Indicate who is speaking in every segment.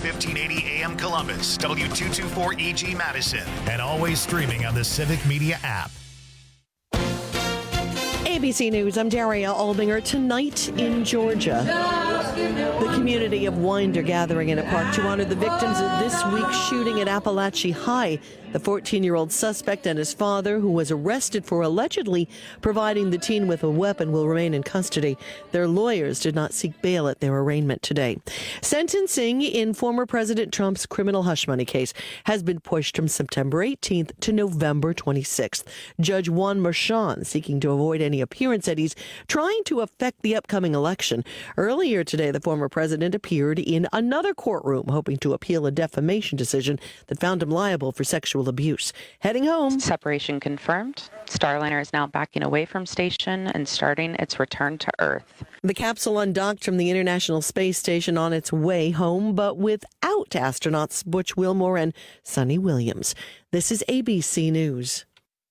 Speaker 1: 1580 AM Columbus, W224EG Madison, and always streaming on the Civic Media app.
Speaker 2: ABC News, I'm Daria Albinger. Tonight in Georgia, the community of Winder gathering in a park to honor the victims of this week's shooting at Appalachia High. The 14-year-old suspect and his father, who was arrested for allegedly providing the teen with a weapon, will remain in custody. Their lawyers did not seek bail at their arraignment today. Sentencing in former President Trump's criminal hush money case has been pushed from September 18th to November 26th. Judge Juan Merchan, seeking to avoid any appearance, said he's trying to affect the upcoming election. Earlier today, the former president appeared in another courtroom, hoping to appeal a defamation decision that found him liable for sexual abuse. Heading home.
Speaker 3: Separation confirmed. Starliner is now backing away from station and starting its return to Earth.
Speaker 2: The capsule undocked from the International Space Station on its way home, but without astronauts Butch Wilmore and Sunny Williams. This is ABC News.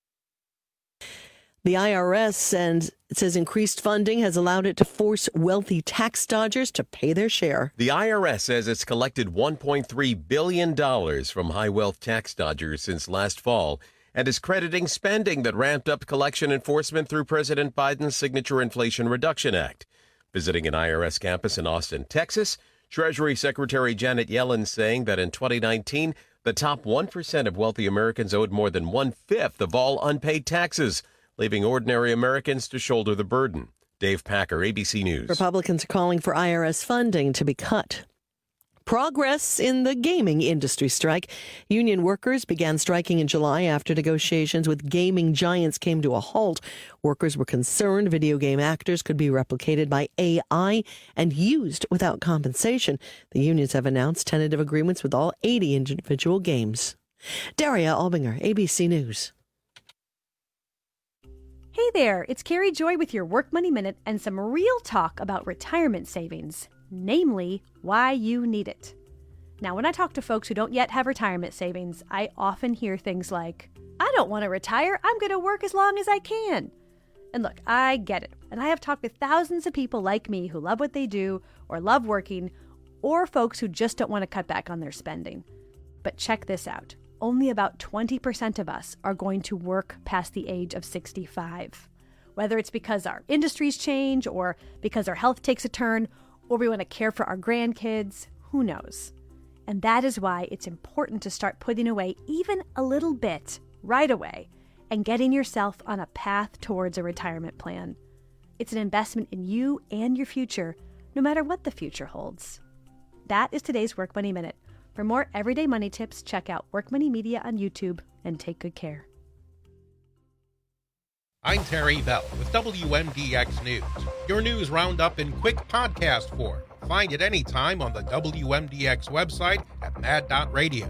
Speaker 2: The IRS and it says increased funding has allowed it to force wealthy tax dodgers to pay their share.
Speaker 4: The IRS says it's collected $1.3 billion from high-wealth tax dodgers since last fall and is crediting spending that ramped up collection enforcement through President Biden's signature Inflation Reduction Act. Visiting an IRS campus in Austin, Texas, Treasury Secretary Janet Yellen saying that in 2019, the top 1% of wealthy Americans owed more than one-fifth of all unpaid taxes, leaving ordinary Americans to shoulder the burden. Dave Packer, ABC News.
Speaker 2: Republicans are calling for IRS funding to be cut. Progress in the gaming industry strike. Union workers began striking in July after negotiations with gaming giants came to a halt. Workers were concerned video game actors could be replicated by AI and used without compensation. The unions have announced tentative agreements with all 80 individual games. Daria Albinger, ABC News.
Speaker 5: Hey there, it's Carrie Joy with your Work Money Minute and some real talk about retirement savings, namely why you need it. Now, when I talk to folks who don't yet have retirement savings, I often hear things like, I don't want to retire, I'm going to work as long as I can. And look, I get it, and I have talked with thousands of people like me who love what they do or love working, or folks who just don't want to cut back on their spending. But check this out. Only about 20% of us are going to work past the age of 65. Whether it's because our industries change or because our health takes a turn or we want to care for our grandkids, who knows? And that is why it's important to start putting away even a little bit right away and getting yourself on a path towards a retirement plan. It's an investment in you and your future, no matter what the future holds. That is today's Work Money Minute. For more everyday money tips, check out Work Money Media on YouTube and take good care.
Speaker 6: I'm Terry Bell with WMDX News, your news roundup in quick podcast form. Find it anytime on the WMDX website at mad.radio.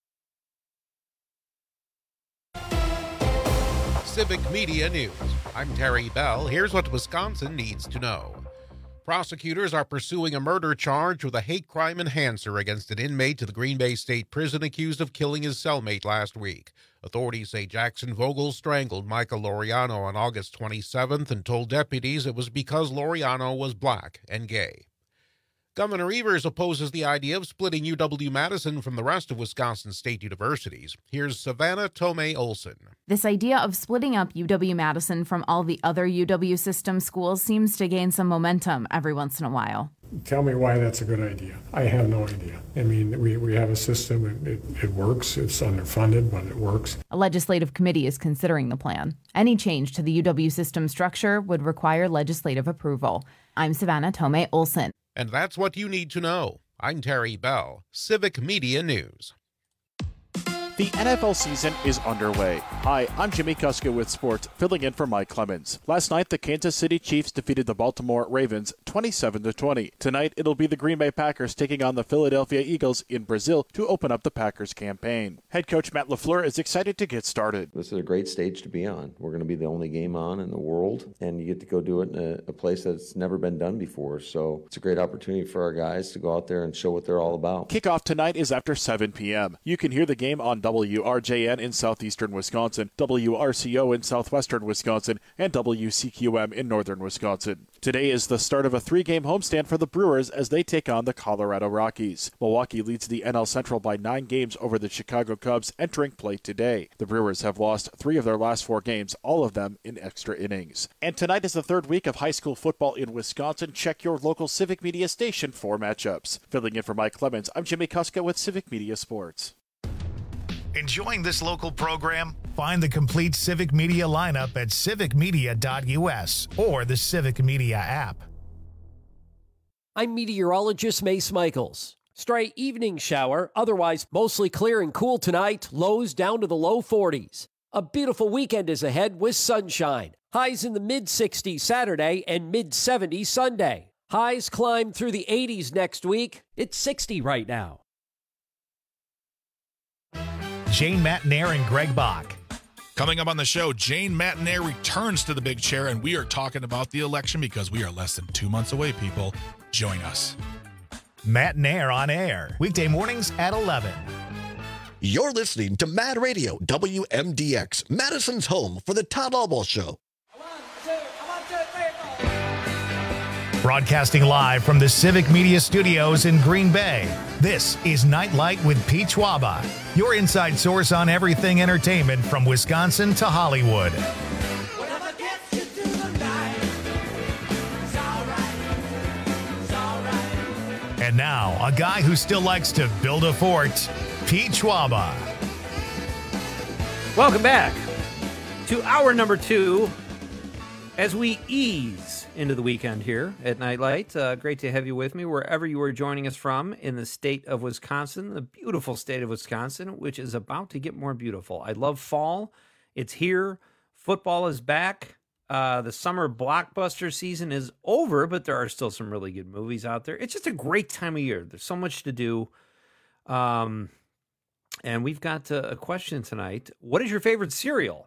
Speaker 6: Civic Media News. I'm Terry Bell. Here's what Wisconsin needs to know. Prosecutors are pursuing a murder charge with a hate crime enhancer against an inmate to the Green Bay State Prison accused of killing his cellmate last week. Authorities say Jackson Vogel strangled Michael Laureano on August 27th and told deputies it was because Laureano was black and gay. Governor Evers opposes the idea of splitting UW-Madison from the rest of Wisconsin state universities. Here's Savannah Tomei Olson.
Speaker 7: This idea of splitting up UW-Madison from all the other UW system schools seems to gain some momentum every once in a while.
Speaker 8: Tell me why that's a good idea. I have no idea. I mean, we have a system, it works, it's underfunded, but it works.
Speaker 7: A legislative committee is considering the plan. Any change to the UW system structure would require legislative approval. I'm Savannah Tomei Olson.
Speaker 6: And that's what you need to know. I'm Terry Bell, Civic Media News.
Speaker 9: The NFL season is underway. Hi, I'm Jimmy Kuska with sports, filling in for Mike Clemens. Last night, the Kansas City Chiefs defeated the Baltimore Ravens 27-20. Tonight, it'll be the Green Bay Packers taking on the Philadelphia Eagles in Brazil to open up the Packers campaign. Head coach Matt LaFleur is excited to get started.
Speaker 10: This is a great stage to be on. We're going to be the only game on in the world, and you get to go do it in a place that's never been done before. So it's a great opportunity for our guys to go out there and show what they're all about.
Speaker 9: Kickoff tonight is after 7 p.m. You can hear the game on WRJN in southeastern Wisconsin, WRCO in southwestern Wisconsin, and WCQM in northern Wisconsin. Today is the start of a 3-game homestand for the Brewers as they take on the Colorado Rockies. Milwaukee leads the NL Central by 9 games over the Chicago Cubs entering play today. The Brewers have lost 3 of their last 4 games, all of them in extra innings. And tonight is the 3rd week of high school football in Wisconsin. Check your local Civic Media station for matchups. Filling in for Mike Clemens, I'm Jimmy Kuska with Civic Media Sports.
Speaker 1: Enjoying this local program? Find the complete Civic Media lineup at civicmedia.us or the Civic Media app.
Speaker 11: I'm meteorologist Mace Michaels. Stray evening shower, otherwise mostly clear and cool tonight, lows down to the low 40s. A beautiful weekend is ahead with sunshine. Highs in the mid-60s Saturday and mid-70s Sunday. Highs climb through the 80s next week. It's 60 right now.
Speaker 1: Jane Matnair and Greg Bach.
Speaker 12: Coming up on the show, Jane Matnair returns to the big chair, and we are talking about the election because we are less than 2 months away, people. Join us.
Speaker 1: Matnair on air, weekday mornings at 11.
Speaker 13: You're listening to Mad Radio, WMDX, Madison's home for the Todd Albaugh Show.
Speaker 1: Broadcasting live from the Civic Media Studios in Green Bay, this is Nightlight with Pete Schwaba, your inside source on everything entertainment from Wisconsin to Hollywood. And now, a guy who still likes to build a fort, Pete Schwaba.
Speaker 14: Welcome back to hour number 2 as we ease into the weekend here at Nightlight. Great to have you with me wherever you are joining us from in the state of Wisconsin, the beautiful state of Wisconsin, which is about to get more beautiful. I love fall. It's here. Football is back. The summer blockbuster season is over, but there are still some really good movies out there. It's just a great time of year. There's so much to do. And we've got a question tonight. What is your favorite cereal?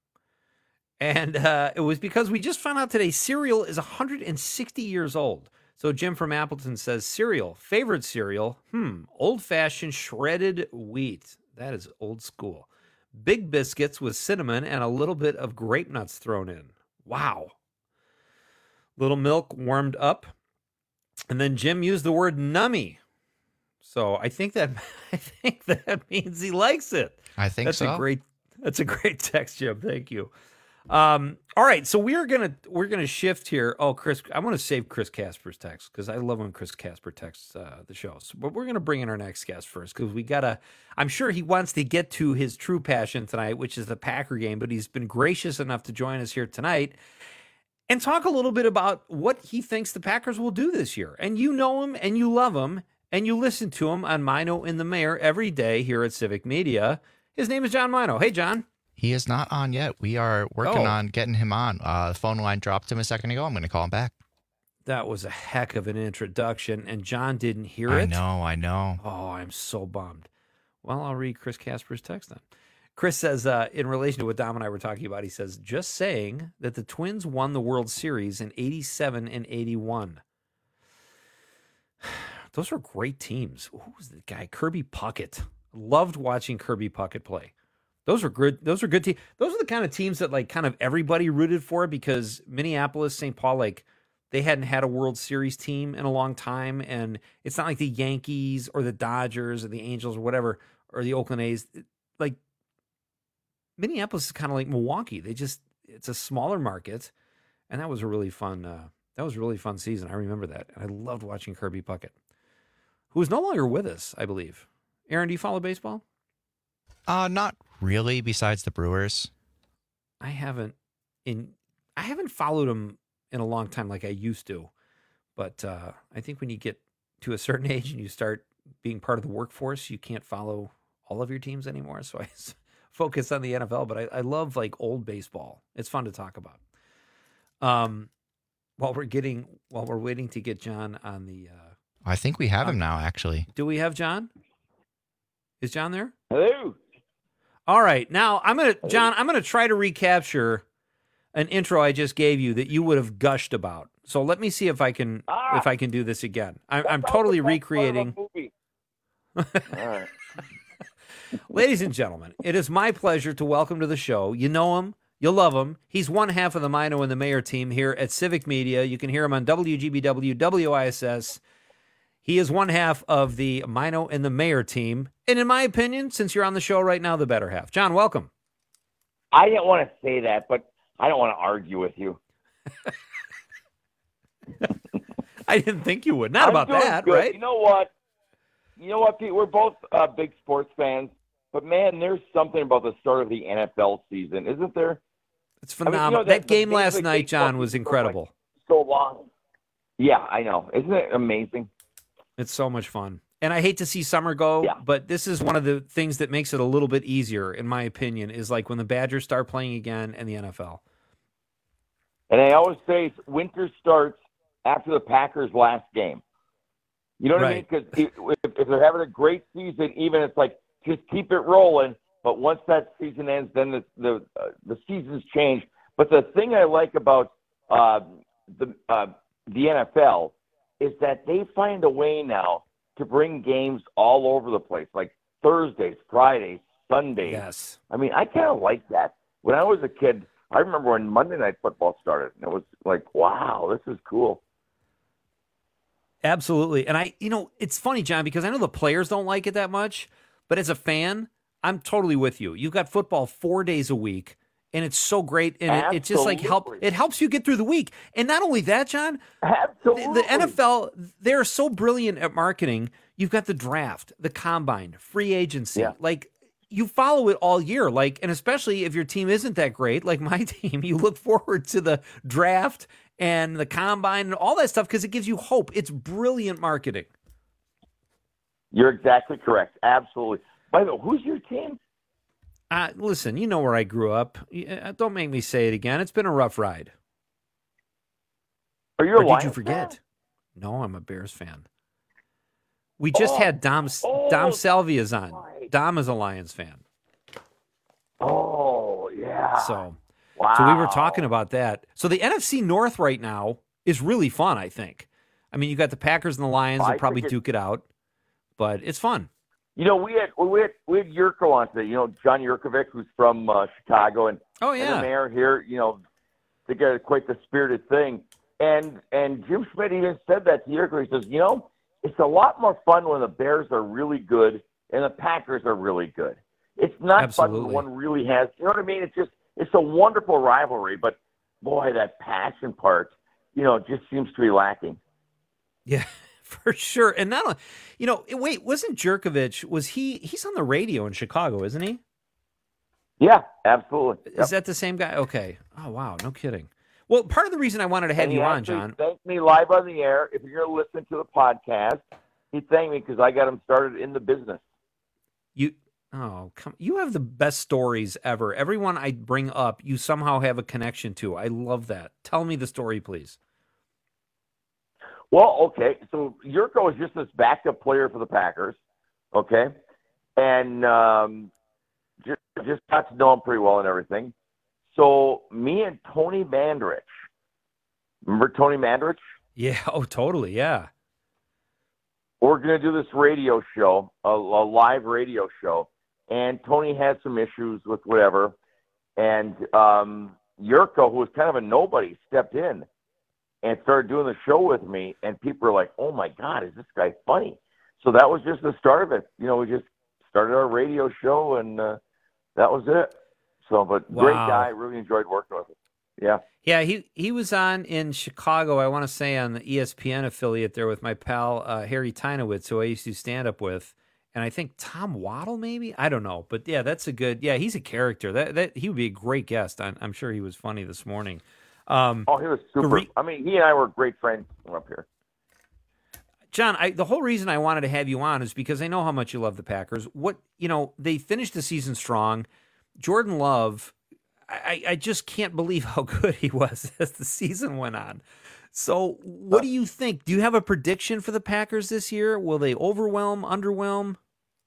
Speaker 14: And it was because we just found out today cereal is 160 years old. So Jim from Appleton says, cereal, favorite cereal, old-fashioned shredded wheat. That is old school. Big biscuits with cinnamon and a little bit of grape nuts thrown in. Wow. Little milk warmed up. And then Jim used the word nummy. So I think that means he likes it.
Speaker 15: I think
Speaker 14: that's
Speaker 15: so.
Speaker 14: That's a great text, Jim. Thank you. All right, so we're gonna shift here. Oh, Chris, I want to save Chris Casper's text because I love when Chris Casper texts the show. So, but we're gonna bring in our next guest first because we gotta. I'm sure he wants to get to his true passion tonight, which is the Packer game. But he's been gracious enough to join us here tonight and talk a little bit about what he thinks the Packers will do this year. And you know him, and you love him, and you listen to him on Mino and the Mayor every day here at Civic Media. His name is John Mino. Hey, John.
Speaker 15: He is not on yet. We are working on getting him on. The phone line dropped him a second ago. I'm going to call him back.
Speaker 14: That was a heck of an introduction, and John didn't hear it.
Speaker 15: I know.
Speaker 14: Oh, I'm so bummed. Well, I'll read Chris Casper's text then. Chris says, in relation to what Dom and I were talking about, he says, just saying that the Twins won the World Series in 87 and 81. Those were great teams. Who was the guy? Kirby Puckett. Loved watching Kirby Puckett play. Those were good. Those were good teams. Those are the kind of teams that like kind of everybody rooted for because Minneapolis, St. Paul, like they hadn't had a World Series team in a long time. And it's not like the Yankees or the Dodgers or the Angels or whatever, or the Oakland A's. Like Minneapolis is kind of like Milwaukee. It's a smaller market. And that was a really fun, season. I remember that. And I loved watching Kirby Puckett, who is no longer with us, I believe. Aaron, do you follow baseball?
Speaker 15: Not really, besides the Brewers.
Speaker 14: I haven't followed them in a long time like I used to. But I think when you get to a certain age and you start being part of the workforce, you can't follow all of your teams anymore. So I focus on the NFL, but I love like old baseball. It's fun to talk about. While we're waiting to get John on the
Speaker 15: I think we have him now, actually.
Speaker 14: Do we have John? Is John there?
Speaker 16: Hello.
Speaker 14: All right. Now I'm gonna try to recapture an intro I just gave you that you would have gushed about. So let me see if I can do this again. I'm totally recreating.
Speaker 16: All right.
Speaker 14: Ladies and gentlemen, it is my pleasure to welcome to the show. You know him, You'll love him. He's one half of the Mino and the Mayor team here at Civic Media. You can hear him on WGBW, WISS. He is one half of the Mino and the Mayor team. And in my opinion, since you're on the show right now, the better half. John, welcome.
Speaker 16: I didn't want to say that, but I don't want to argue with you.
Speaker 14: I didn't think you would. Not about that,
Speaker 16: good.
Speaker 14: right?
Speaker 16: You know what, Pete? We're both big sports fans, but, man, there's something about the start of the NFL season, isn't there?
Speaker 14: It's phenomenal. That game last night, John, was incredible.
Speaker 16: So long. Yeah, I know. Isn't it amazing?
Speaker 14: It's so much fun. And I hate to see summer go, but this is one of the things that makes it a little bit easier, in my opinion, is like when the Badgers start playing again in the NFL.
Speaker 16: And I always say winter starts after the Packers' last game. You know what I mean? Because if they're having a great season, even it's like just keep it rolling. But once that season ends, then the seasons change. But the thing I like about the NFL is that they find a way now to bring games all over the place, like Thursdays, Fridays, Sundays.
Speaker 14: Yes.
Speaker 16: I mean, I kind of like that. When I was a kid, I remember when Monday Night Football started, and it was like, wow, this is cool.
Speaker 14: Absolutely. And it's funny, John, because I know the players don't like it that much, but as a fan, I'm totally with you. You've got football 4 days a week, and it's so great, and it just like helps you get through the week. And not only that, John, the NFL, they're so brilliant at marketing. You've got the draft, the combine, free agency. Like, you follow it all year. Like, and especially if your team isn't that great, like my team, you look forward to the draft and the combine and all that stuff because it gives you hope. It's brilliant marketing.
Speaker 16: You're exactly correct. Absolutely. By the way, who's your team?
Speaker 14: Listen, you know where I grew up. Don't make me say it again. It's been a rough ride.
Speaker 16: Are you a Lions
Speaker 14: did you forget?
Speaker 16: fan?
Speaker 14: No, I'm a Bears fan. We just had Dom Salvia's on.
Speaker 16: Right.
Speaker 14: Dom is a Lions fan.
Speaker 16: Oh, yeah.
Speaker 14: So
Speaker 16: wow.
Speaker 14: we were talking about that. So the NFC North right now is really fun, I think. I mean, you got the Packers and the Lions. They'll probably duke it out, but it's fun.
Speaker 16: You know, we had Yurko on today. You know, John Yurkovic, who's from Chicago, and and the mayor here. You know, they got quite the spirited thing. And Jim Schmidt even said that to Yurko. He says, you know, it's a lot more fun when the Bears are really good and the Packers are really good. It's not fun when one really has. You know what I mean? It's a wonderful rivalry, but boy, that passion part, just seems to be lacking.
Speaker 14: Yeah. For sure. And not only, wait, wasn't Jerkovich, he's on the radio in Chicago, isn't he?
Speaker 16: Yeah, absolutely.
Speaker 14: Is that the same guy? Okay. Oh, wow. No kidding. Well, part of the reason I wanted to have you on, John.
Speaker 16: He thanked me live on the air. If you're going to listen to the podcast, he thanked me because I got him started in the business.
Speaker 14: You have the best stories ever. Everyone I bring up, you somehow have a connection to. I love that. Tell me the story, please.
Speaker 16: Well, okay, so Yurko is just this backup player for the Packers, okay, and just got to know him pretty well and everything. So me and Tony Mandrich, remember Tony Mandrich?
Speaker 14: Yeah, oh, totally, yeah.
Speaker 16: We're going to do this radio show, a live radio show, and Tony had some issues with whatever, and Yurko, who was kind of a nobody, stepped in and started doing the show with me, and people were like, oh, my God, is this guy funny? So that was just the start of it. We just started our radio show, and that was it. So, but
Speaker 14: wow.
Speaker 16: Great guy. Really enjoyed working with him. Yeah.
Speaker 14: Yeah, he was on in Chicago, I want to say, on the ESPN affiliate there with my pal Harry Tynowitz, who I used to stand up with, and I think Tom Waddle maybe? I don't know. But, yeah, he's a character. That he would be a great guest. I'm sure he was funny this morning.
Speaker 16: He was super. He and I were great friends up here.
Speaker 14: John, the whole reason I wanted to have you on is because I know how much you love the Packers. They finished the season strong. Jordan Love, I just can't believe how good he was as the season went on. So what do you think? Do you have a prediction for the Packers this year? Will they underwhelm?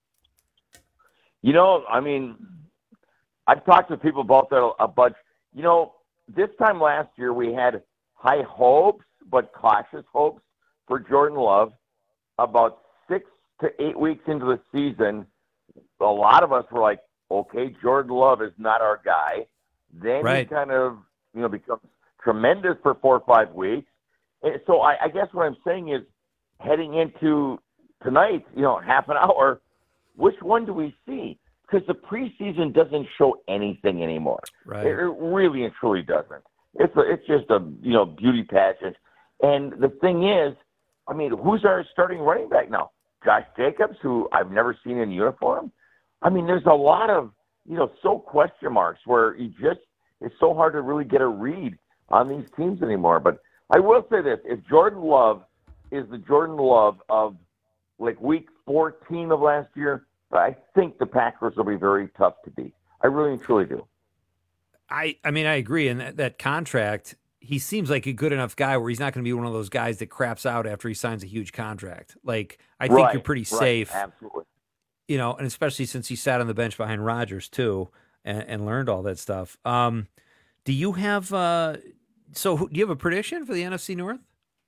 Speaker 16: I've talked to people about that a bunch. This time last year, we had high hopes, but cautious hopes for Jordan Love. About 6 to 8 weeks into the season, a lot of us were like, okay, Jordan Love is not our guy. Then
Speaker 14: Right.
Speaker 16: he kind of, becomes tremendous for 4 or 5 weeks. And so I guess what I'm saying is, heading into tonight, half an hour, which one do we see? Because the preseason doesn't show anything anymore.
Speaker 14: Right.
Speaker 16: It really and truly doesn't. It's just a beauty pageant. And the thing is, I mean, who's our starting running back now? Josh Jacobs, who I've never seen in uniform. I mean, there's a lot of so question marks where it's so hard to really get a read on these teams anymore. But I will say this: if Jordan Love is the Jordan Love of like week 14 of last year, I think the Packers will be very tough to beat. I really and truly do.
Speaker 14: I mean, I agree. And that contract, he seems like a good enough guy where he's not going to be one of those guys that craps out after he signs a huge contract. Like, I think you're pretty safe.
Speaker 16: Absolutely.
Speaker 14: And especially since he sat on the bench behind Rodgers, too, and learned all that stuff. Do you have do you have a prediction for the NFC North?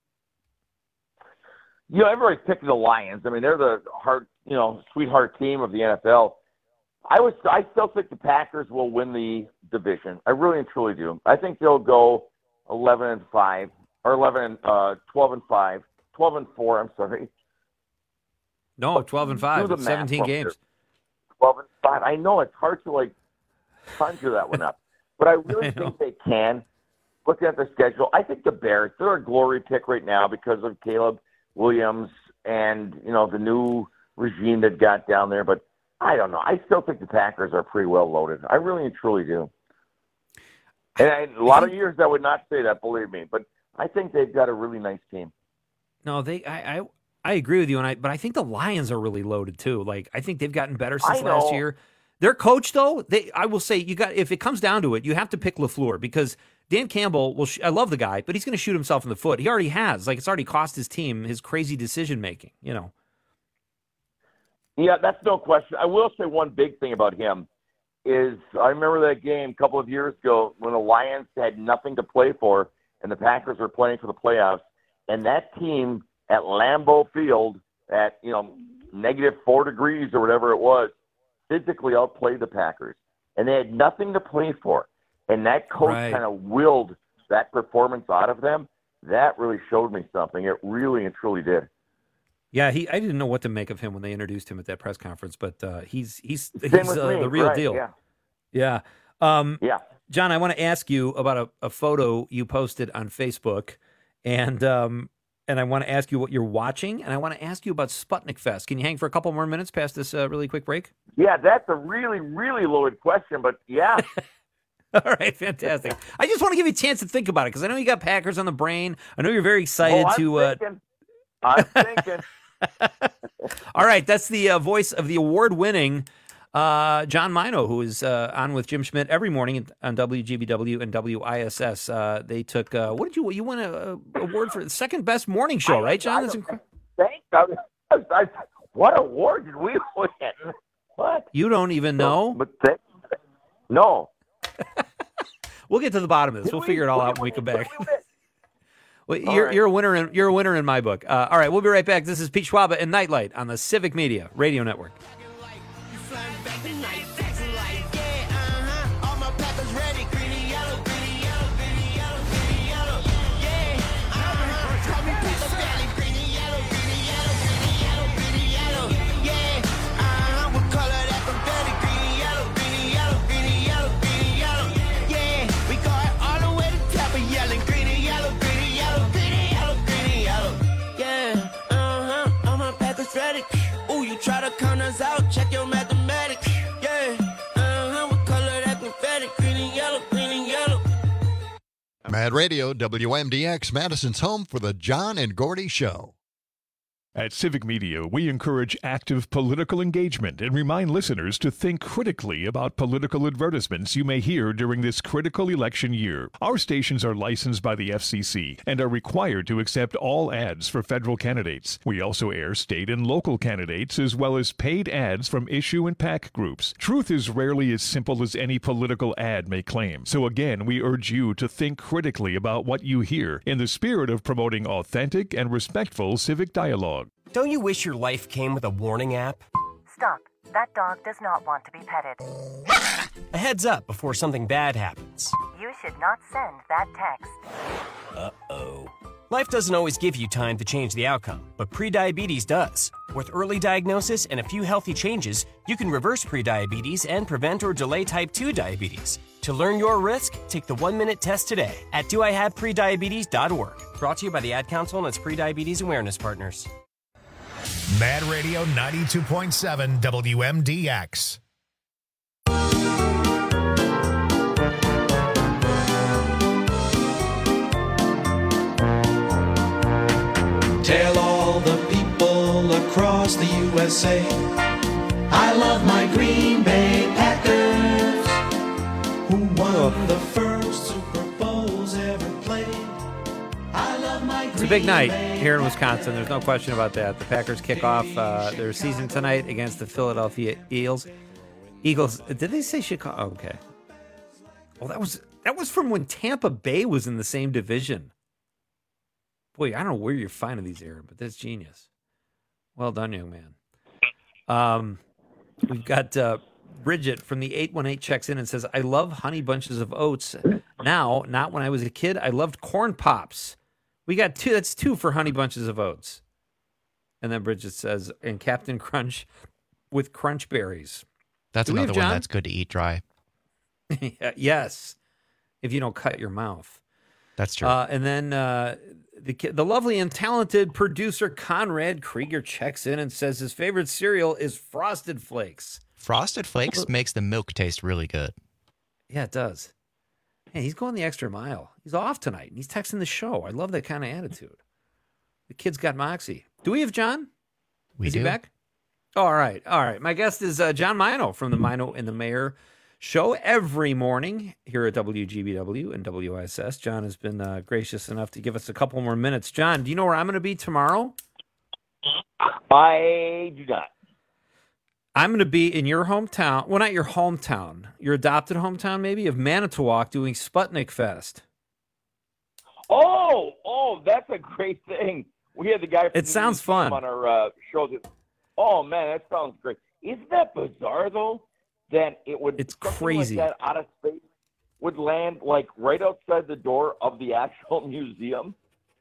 Speaker 16: Everybody's picking the Lions. I mean, they're the sweetheart team of the NFL. I still think the Packers will win the division. I really and truly do. I think they'll go 11-5 or 12-5, 12-4. I'm sorry.
Speaker 14: No, 12-5. 17 games.
Speaker 16: 12-5. I know it's hard to conjure that one up, but I really think they can. Looking at the schedule, I think the Bears, they're a glory pick right now because of Caleb Williams and the new regime that got down there. But I don't know. I still think the Packers are pretty well loaded. I really and truly do. And a lot of years I would not say that, believe me, but I think they've got a really nice team.
Speaker 14: No, I agree with you, but I think the Lions are really loaded too. Like, I think they've gotten better since last year. Their coach, though, I will say, if it comes down to it, you have to pick LaFleur because Dan Campbell, I love the guy, but he's going to shoot himself in the foot. He already has. It's already cost his team his crazy decision making.
Speaker 16: Yeah, that's no question. I will say one big thing about him is I remember that game a couple of years ago when the Lions had nothing to play for and the Packers were playing for the playoffs, and that team at Lambeau Field at -4 degrees or whatever it was, physically outplayed the Packers, and they had nothing to play for. And that coach kind of willed that performance out of them. That really showed me something. It really and truly did.
Speaker 14: Yeah, I didn't know what to make of him when they introduced him at that press conference, but he's the real deal. Yeah. John, I want to ask you about a photo you posted on Facebook, and I want to ask you what you're watching, and I want to ask you about Sputnik Fest. Can you hang for a couple more minutes past this really quick break?
Speaker 16: Yeah, that's a really, really loaded question, but yeah.
Speaker 14: All right, fantastic. I just want to give you a chance to think about it because I know you got Packers on the brain. I know you're very excited
Speaker 16: I'm thinking.
Speaker 14: All right, that's the voice of the award-winning John Mino, who is on with Jim Schmidt every morning on WGBW and WISS. They took what did you won an award for the second best morning show, right, John? That's incredible.
Speaker 16: What award did we win? What?
Speaker 14: You don't even know?
Speaker 16: No.
Speaker 14: We'll get to the bottom of this. We'll figure it all out when we come back. Well, you're a winner. You're a winner in my book. All right, we'll be right back. This is Pete Schwaba and Nightlight on the Civic Media Radio Network.
Speaker 17: Ooh, you try to count us out, check your mathematics. Yeah, what color that confetti? Green and yellow, green and yellow.
Speaker 13: Mad Radio, WMDX, Madison's home for the John and Gordy Show.
Speaker 18: At Civic Media, we encourage active political engagement and remind listeners to think critically about political advertisements you may hear during this critical election year. Our stations are licensed by the FCC and are required to accept all ads for federal candidates. We also air state and local candidates as well as paid ads from issue and PAC groups. Truth is rarely as simple as any political ad may claim. So again, we urge you to think critically about what you hear in the spirit of promoting authentic and respectful civic dialogue.
Speaker 19: Don't you wish your life came with a warning app? Stop. That dog does not want to be petted.
Speaker 20: A heads up before something bad happens.
Speaker 19: You should not send that text.
Speaker 20: Uh-oh. Life doesn't always give you time to change the outcome, but prediabetes does. With early diagnosis and a few healthy changes, you can reverse prediabetes and prevent or delay type 2 diabetes. To learn your risk, take the 1-minute test today at doihaveprediabetes.org. Brought to you by the Ad Council and its prediabetes awareness partners.
Speaker 1: Mad Radio 92.7 WMDX.
Speaker 17: Tell all the people across the USA, I love my Green Bay Packers, who won the first Super Bowls ever played. I love my Green Bay.
Speaker 14: It's a big night here in Wisconsin. There's no question about that. The Packers kick off their season tonight against the Philadelphia Eagles. Did they say Chicago? Oh, okay. Well, that was from when Tampa Bay was in the same division. Boy, I don't know where you're finding these, Aaron, but that's genius. Well done, young man. We've got Bridget from the 818 checks in and says, I love Honey Bunches of Oats. Now, not when I was a kid. I loved Corn Pops. We got two. That's 2 for Honey Bunches of Oats. And then Bridget says, and Captain Crunch with Crunch Berries.
Speaker 15: That's another one that's good to eat dry.
Speaker 14: Yes, if you don't cut your mouth.
Speaker 15: That's true.
Speaker 14: And then the lovely and talented producer Conrad Krieger checks in and says his favorite cereal is Frosted Flakes.
Speaker 15: Frosted Flakes makes the milk taste really good.
Speaker 14: Yeah, it does. Hey, he's going the extra mile. He's off tonight, and he's texting the show. I love that kind of attitude. The kid's got moxie. Do we have John? Is he back? Oh, all right. All right. My guest is John Mino from the Mino and the Mayor show every morning here at WGBW and WISS. John has been gracious enough to give us a couple more minutes. John, do you know where I'm going to be tomorrow?
Speaker 16: I do not.
Speaker 14: I'm going to be in your hometown. Well, not your hometown. Your adopted hometown, maybe, of Manitowoc doing Sputnik Fest.
Speaker 16: Oh, that's a great thing. We had the guy from
Speaker 14: It sounds fun.
Speaker 16: on our show. Oh, man, that sounds great. Isn't that bizarre, though, that it would
Speaker 14: it's crazy.
Speaker 16: like that out of space would land like right outside the door of the actual museum?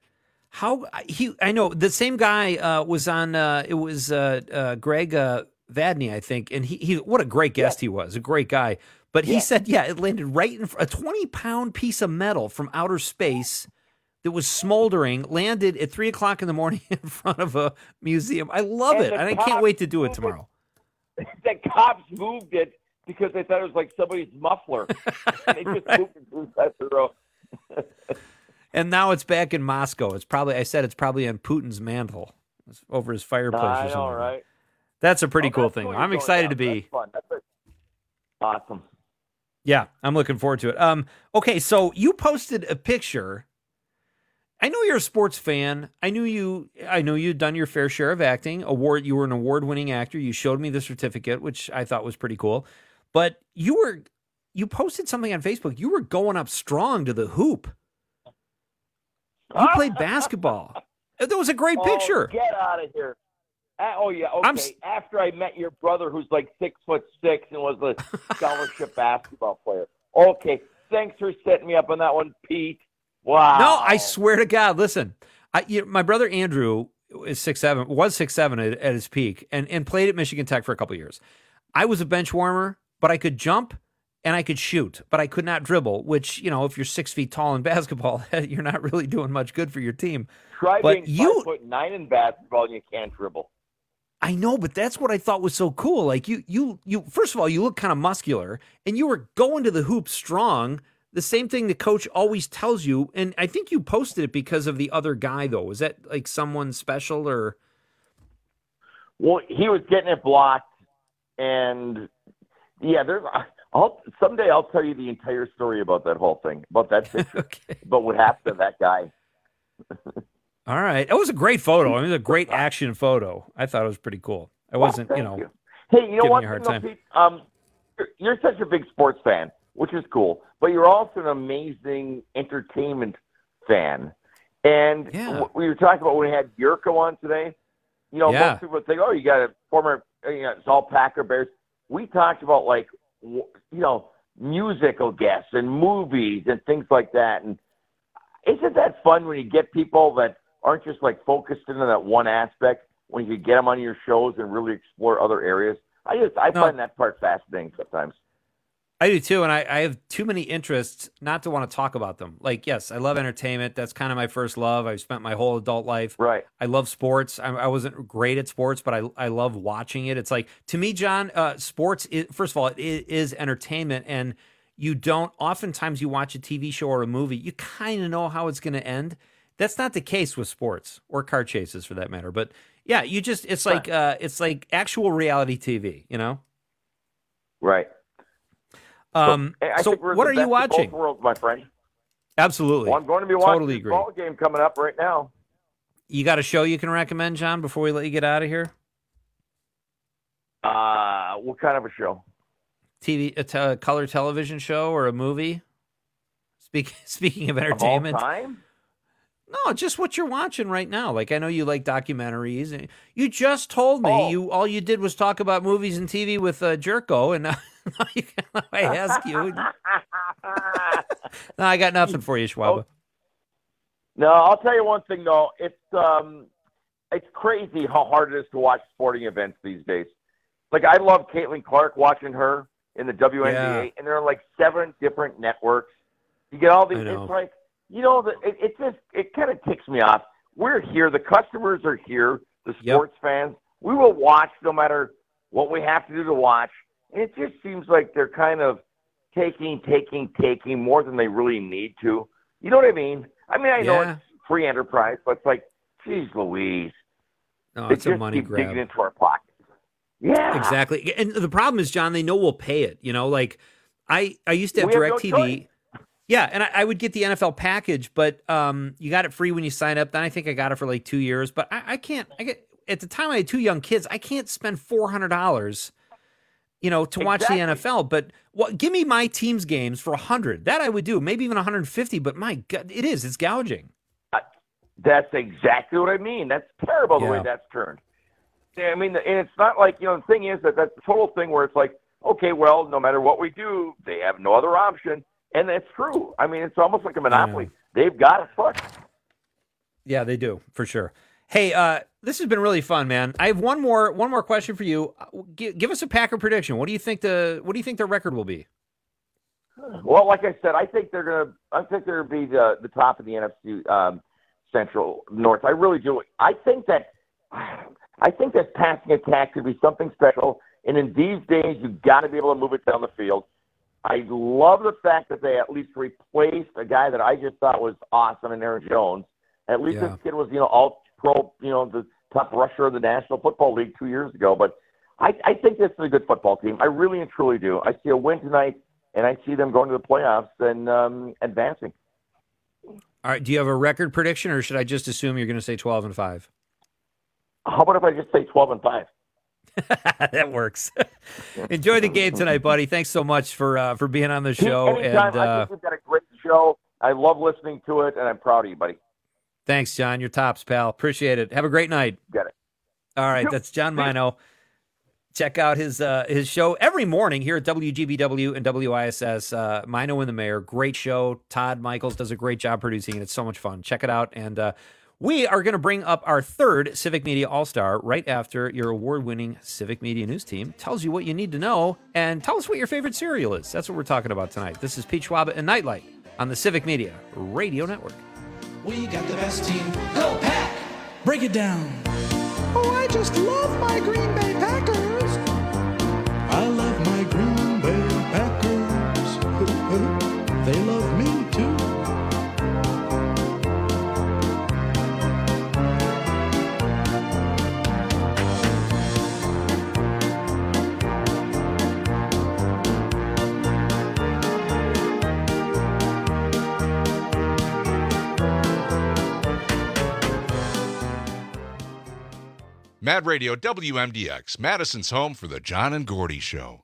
Speaker 14: I know the same guy was on. It was Greg Vadney, I think, and he what a great guest he was, a great guy. But he said, it landed right in a 20-pound piece of metal from outer space that was smoldering, landed at 3:00 in the morning in front of a museum. I love it, and I can't wait to do it tomorrow.
Speaker 16: The cops moved it because they thought it was like somebody's muffler. And they just moved it to the row.
Speaker 14: And now it's back in Moscow. It's probably on Putin's mantle. It's over his fireplace or something.
Speaker 16: All right.
Speaker 14: That's a pretty cool thing. I'm excited to be.
Speaker 16: That's fun. That's awesome.
Speaker 14: Yeah, I'm looking forward to it. Okay, so you posted a picture. I know you're a sports fan. I know you'd done your fair share of acting. You were an award-winning actor. You showed me the certificate, which I thought was pretty cool. But you posted something on Facebook. You were going up strong to the hoop. You played basketball. That was a great picture.
Speaker 16: Get out of here. Oh, yeah, okay. After I met your brother, who's like 6'6" and was a scholarship basketball player. Okay, thanks for setting me up on that one, Pete. Wow.
Speaker 14: No, I swear to God. Listen, my brother Andrew was 6'7" at his peak, and played at Michigan Tech for a couple of years. I was a bench warmer, but I could jump and I could shoot, but I could not dribble, which, if you're 6 feet tall in basketball, you're not really doing much good for your team.
Speaker 16: Try being 5'9" in basketball and you can't dribble.
Speaker 14: I know, but that's what I thought was so cool. Like you first of all, you look kind of muscular, and you were going to the hoop strong. The same thing the coach always tells you, and I think you posted it because of the other guy, though. Was that like someone special or?
Speaker 16: Well, he was getting it blocked, and someday I'll tell you the entire story about that whole thing, about that picture, about what happened to that guy.
Speaker 14: All right. It was a great photo. I mean, it was a great action photo. I thought it was pretty cool. I wasn't,
Speaker 16: Hey, you know what? Pete, you're such a big sports fan, which is cool, but you're also an amazing entertainment fan. And we were talking about when we had Yurko on today, most people would think, oh, you got a former it's all Packer Bears. We talked about, like, musical guests and movies and things like that. And isn't that fun when you get people that aren't just, like, focused into that one aspect, when you get them on your shows and really explore other areas? I find that part fascinating sometimes.
Speaker 14: I do too, and I have too many interests not to want to talk about them. Like, yes, I love entertainment. That's kind of my first love. I've spent my whole adult life.
Speaker 16: Right.
Speaker 14: I love sports. I wasn't great at sports, but I love watching it. It's like, to me, John, sports, first of all, it is entertainment, and you don't, oftentimes you watch a TV show or a movie, you kind of know how it's going to end. That's not the case with sports or car chases for that matter. But yeah, it's like actual reality TV, you know?
Speaker 16: Right.
Speaker 14: So what are you watching?
Speaker 16: Both worlds, my friend.
Speaker 14: Absolutely.
Speaker 16: Well, I'm going to be watching the ball game coming up right now.
Speaker 14: You got a show you can recommend, John, before we let you get out of here?
Speaker 16: What kind of a show?
Speaker 14: A color television show or a movie? Speaking of entertainment.
Speaker 16: Of all time?
Speaker 14: No, just what you're watching right now. Like, I know you like documentaries. You just told me all you did was talk about movies and TV with Jerko, and now I ask you. No, I got nothing for you, Schwab.
Speaker 16: No, I'll tell you one thing, though. It's crazy how hard it is to watch sporting events these days. Like, I love Caitlin Clark, watching her in the WNBA, and there are like 7 different networks. You get all these. It's like, it kind of ticks me off. We're here. The customers are here. The sports fans. We will watch no matter what we have to do to watch. And it just seems like they're kind of taking more than they really need to. You know what I mean? I mean, I know it's free enterprise, but it's like, geez Louise.
Speaker 14: No,
Speaker 16: they
Speaker 14: it's
Speaker 16: just
Speaker 14: a money
Speaker 16: keep
Speaker 14: grab.
Speaker 16: digging into our pockets. Yeah.
Speaker 14: Exactly. And the problem is, John, they know we'll pay it. You know, like I used to have DirecTV.
Speaker 16: No,
Speaker 14: yeah, and I would get the NFL package, but you got it free when you sign up. Then I think I got it for like 2 years. But I can't. At the time I had 2 young kids. I can't spend $400, to watch the NFL. But give me my team's games for $100. That I would do. Maybe even $150. But my God, it's gouging.
Speaker 16: That's exactly what I mean. That's terrible the way that's turned. I mean, and it's not like, the thing is that's the total thing where it's like, okay, well, no matter what we do, they have no other option. And that's true. I mean, it's almost like a monopoly. They've got it fucked.
Speaker 14: Yeah, they do, for sure. Hey, this has been really fun, man. I have one more question for you. Give us a Packer prediction. What do you think their record will be?
Speaker 16: Well, like I said, I think they're gonna be the top of the NFC Central North. I really do. I think that passing attack could be something special. And in these days, you've got to be able to move it down the field. I love the fact that they at least replaced a guy that I just thought was awesome in Aaron Jones. At least this kid was, all pro, the top rusher of the National Football League 2 years ago. But I think this is a good football team. I really and truly do. I see a win tonight, and I see them going to the playoffs and advancing.
Speaker 14: All right. Do you have a record prediction, or should I just assume you're going to say 12-5?
Speaker 16: How about if I just say 12-5?
Speaker 14: That works. Enjoy the game tonight, buddy. Thanks so much for being on the show.
Speaker 16: Anytime.
Speaker 14: And
Speaker 16: I think we've got a great show. I love listening to it, and I'm proud of you, buddy.
Speaker 14: Thanks, John. You're tops, pal. Appreciate it. Have a great night.
Speaker 16: Got it.
Speaker 14: All right, that's John Mino. Check out his show every morning here at WGBW and WISS. Mino and the Mayor, great show. Todd Michaels does a great job producing it. It's so much fun. Check it out. And we are going to bring up our third Civic Media All-Star right after your award-winning Civic Media News team tells you what you need to know and tell us what your favorite cereal is. That's what we're talking about tonight. This is Pete Schwab and Nightlight on the Civic Media Radio Network.
Speaker 17: We got the best team. Go Pack! Break it down. Oh, I just love my Green Bay Packers. I love my Green Bay Packers. They love me too.
Speaker 21: Mad Radio WMDX, Madison's home for the John and Gordy Show.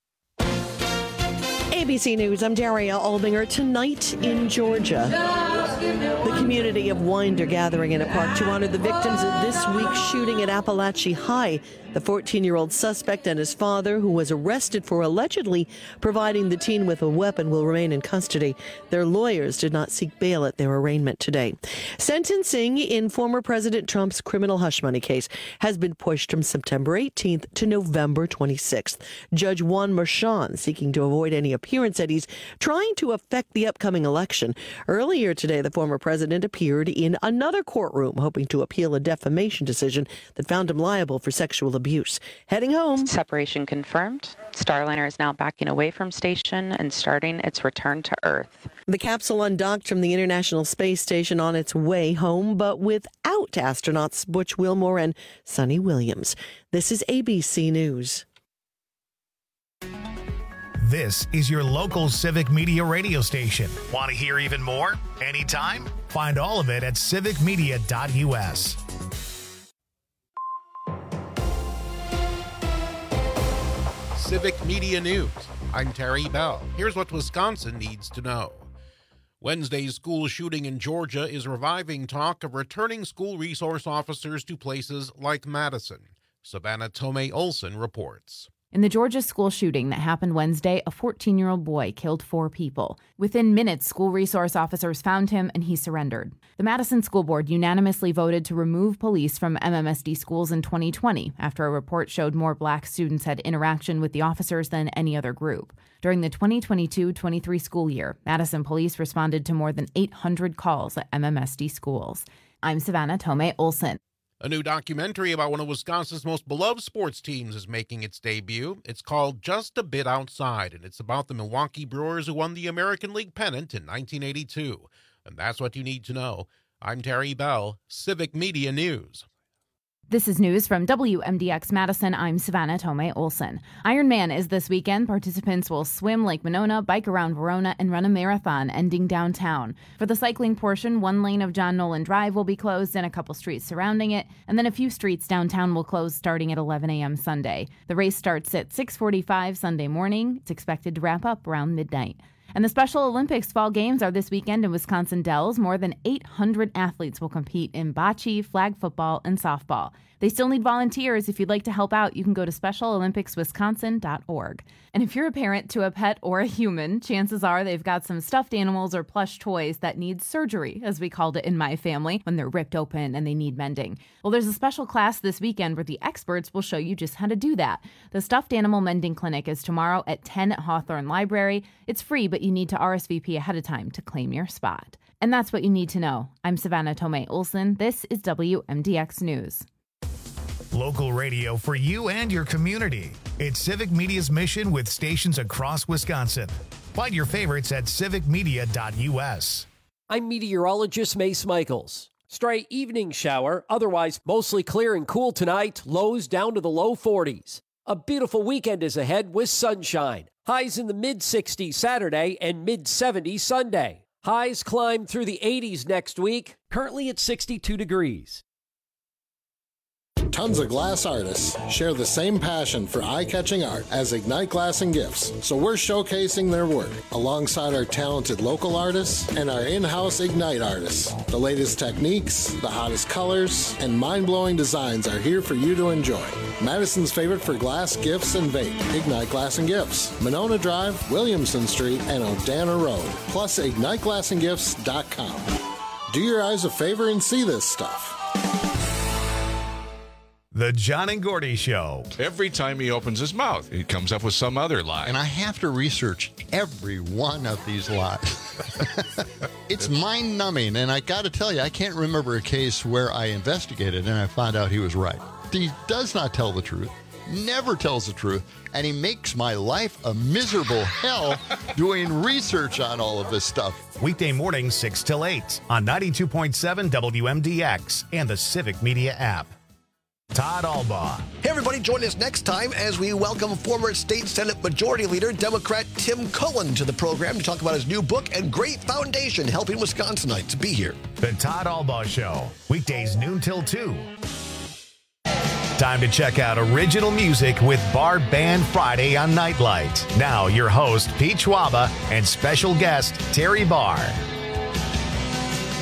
Speaker 2: ABC News, I'm Daria Albinger. Tonight in Georgia, The community of Winder gathering in a park to honor the victims of this week's shooting at Appalachia High. The 14-year-old suspect and his father, who was arrested for allegedly providing the teen with a weapon, will remain in custody. Their lawyers did not seek bail at their arraignment today. Sentencing in former President Trump's criminal hush money case has been pushed from September 18th to November 26th. Judge Juan Merchan, seeking to avoid any appearance, said he's trying to affect the upcoming election. Earlier today, the former president appeared in another courtroom, hoping to appeal a defamation decision that found him liable for sexual abuse. Heading home.
Speaker 3: Separation confirmed. Starliner is now backing away from station and starting its return to Earth.
Speaker 2: The capsule undocked from the International Space Station on its way home, but without astronauts Butch Wilmore and Sonny Williams. This is ABC News.
Speaker 1: This is your local Civic Media radio station. Want to hear even more? Anytime? Find all of it at civicmedia.us.
Speaker 6: Civic Media News. I'm Terry Bell. Here's what Wisconsin needs to know. Wednesday's school shooting in Georgia is reviving talk of returning school resource officers to places like Madison. Savannah Tomei Olson reports.
Speaker 7: In the Georgia school shooting that happened Wednesday, a 14-year-old boy killed 4 people. Within minutes, school resource officers found him and he surrendered. The Madison School Board unanimously voted to remove police from MMSD schools in 2020 after a report showed more black students had interaction with the officers than any other group. During the 2022-23 school year, Madison police responded to more than 800 calls at MMSD schools. I'm Savannah Tomei Olson.
Speaker 6: A new documentary about one of Wisconsin's most beloved sports teams is making its debut. It's called Just a Bit Outside, and it's about the Milwaukee Brewers who won the American League pennant in 1982. And that's what you need to know. I'm Terry Bell, Civic Media News.
Speaker 7: This is news from WMDX Madison. I'm Savannah Tomei Olson. Ironman is this weekend. Participants will swim Lake Monona, bike around Verona, and run a marathon ending downtown. For the cycling portion, one lane of John Nolan Drive will be closed and a couple streets surrounding it, and then a few streets downtown will close starting at 11 a.m. Sunday. The race starts at 6:45 Sunday morning. It's expected to wrap up around midnight. And the Special Olympics Fall Games are this weekend in Wisconsin Dells. More than 800 athletes will compete in bocce, flag football, and softball. They still need volunteers. If you'd like to help out, you can go to specialolympicswisconsin.org. And if you're a parent to a pet or a human, chances are they've got some stuffed animals or plush toys that need surgery, as we called it in my family, when they're ripped open and they need mending. Well, there's a special class this weekend where the experts will show you just how to do that. The Stuffed Animal Mending Clinic is tomorrow at 10 at Hawthorne Library. It's free, but you need to RSVP ahead of time to claim your spot. And that's what you need to know. I'm Savannah Tomei Olson. This is WMDX News.
Speaker 1: Local radio for you and your community. It's Civic Media's mission with stations across Wisconsin. Find your favorites at civicmedia.us.
Speaker 11: I'm meteorologist Mace Michaels. Stray evening shower, otherwise mostly clear and cool tonight, lows down to the low 40s. A beautiful weekend is ahead with sunshine. Highs in the mid-60s Saturday and mid-70s Sunday. Highs climb through the 80s next week, currently at 62 degrees.
Speaker 22: Tons of glass artists share the same passion for eye-catching art as Ignite Glass and Gifts, so we're showcasing their work alongside our talented local artists and our in-house Ignite artists. The latest techniques, the hottest colors, and mind-blowing designs are here for you to enjoy. Madison's favorite for glass, gifts, and vape, Ignite Glass and Gifts, Monona Drive, Williamson Street, and Odana Road, plus IgniteGlassandGifts.com. Do your eyes a favor and see this stuff.
Speaker 1: The John and Gordy Show.
Speaker 21: Every time he opens his mouth, he comes up with some other lie.
Speaker 23: And I have to research every one of these lies. It's mind-numbing, and I got to tell you, I can't remember a case where I investigated and I found out he was right. He does not tell the truth, never tells the truth, and he makes my life a miserable hell doing research on all of this stuff.
Speaker 1: Weekday mornings 6 till 8 on 92.7 WMDX and the Civic Media app. Todd Albaugh.
Speaker 13: Hey, everybody, join us next time as we welcome former State Senate Majority Leader, Democrat Tim Cullen, to the program to talk about his new book and great foundation helping Wisconsinites. Be here.
Speaker 1: The Todd Albaugh Show, weekdays noon till 2. Time to check out original music with Bar Band Friday on Nightlight. Now, your host, Pete Schwaba, and special guest, Terry Barr.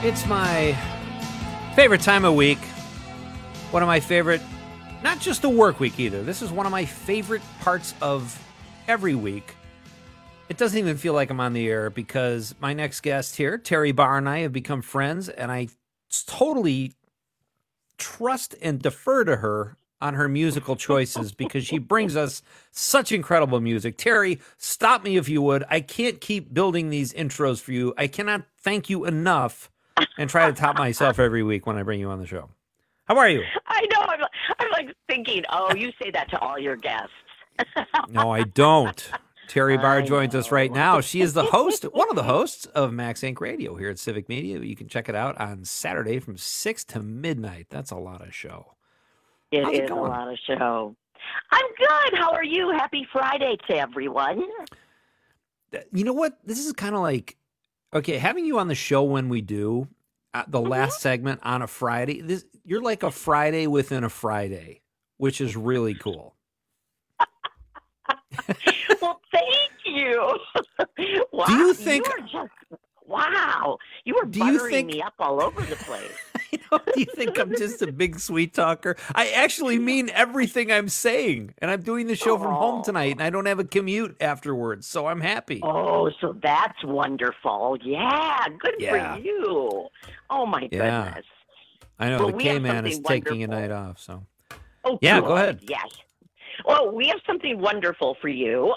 Speaker 14: It's my favorite time of week. One of my favorite, not just the work week either. This is one of my favorite parts of every week. It doesn't even feel like I'm on the air because my next guest here, Terry Barr, and I have become friends, and I totally trust and defer to her on her musical choices because she brings us such incredible music. Terry, stop me if you would. I can't keep building these intros for you. I cannot thank you enough and try to top myself every week when I bring you on the show. How are you?
Speaker 4: I know. I'm like thinking, oh, you say that to all your guests.
Speaker 14: No, I don't. Terry Barr joins us right now. She is the host, one of the hosts of Max Inc. Radio here at Civic Media. You can check it out on Saturday from 6 to midnight. That's a lot of show.
Speaker 4: It is a lot of show. I'm good. How are you? Happy Friday to everyone.
Speaker 14: You know what? This is kind of like, okay, having you on the show when we do the last segment on a Friday, you're like a Friday within a Friday, which is really cool.
Speaker 4: Well, thank you. Wow,
Speaker 14: do you think?
Speaker 4: Wow, you were buttering me up all over the place.
Speaker 14: Do you think I'm just a big sweet talker? I actually mean everything I'm saying, and I'm doing the show from home tonight, and I don't have a commute afterwards, so I'm happy.
Speaker 4: Oh, so that's wonderful. Yeah, good for you. Oh, my goodness.
Speaker 14: I know,
Speaker 4: well,
Speaker 14: the K-Man is taking a night off, so.
Speaker 4: Oh,
Speaker 14: yeah,
Speaker 4: good.
Speaker 14: Go ahead.
Speaker 4: Yes. Well, we have something wonderful for you.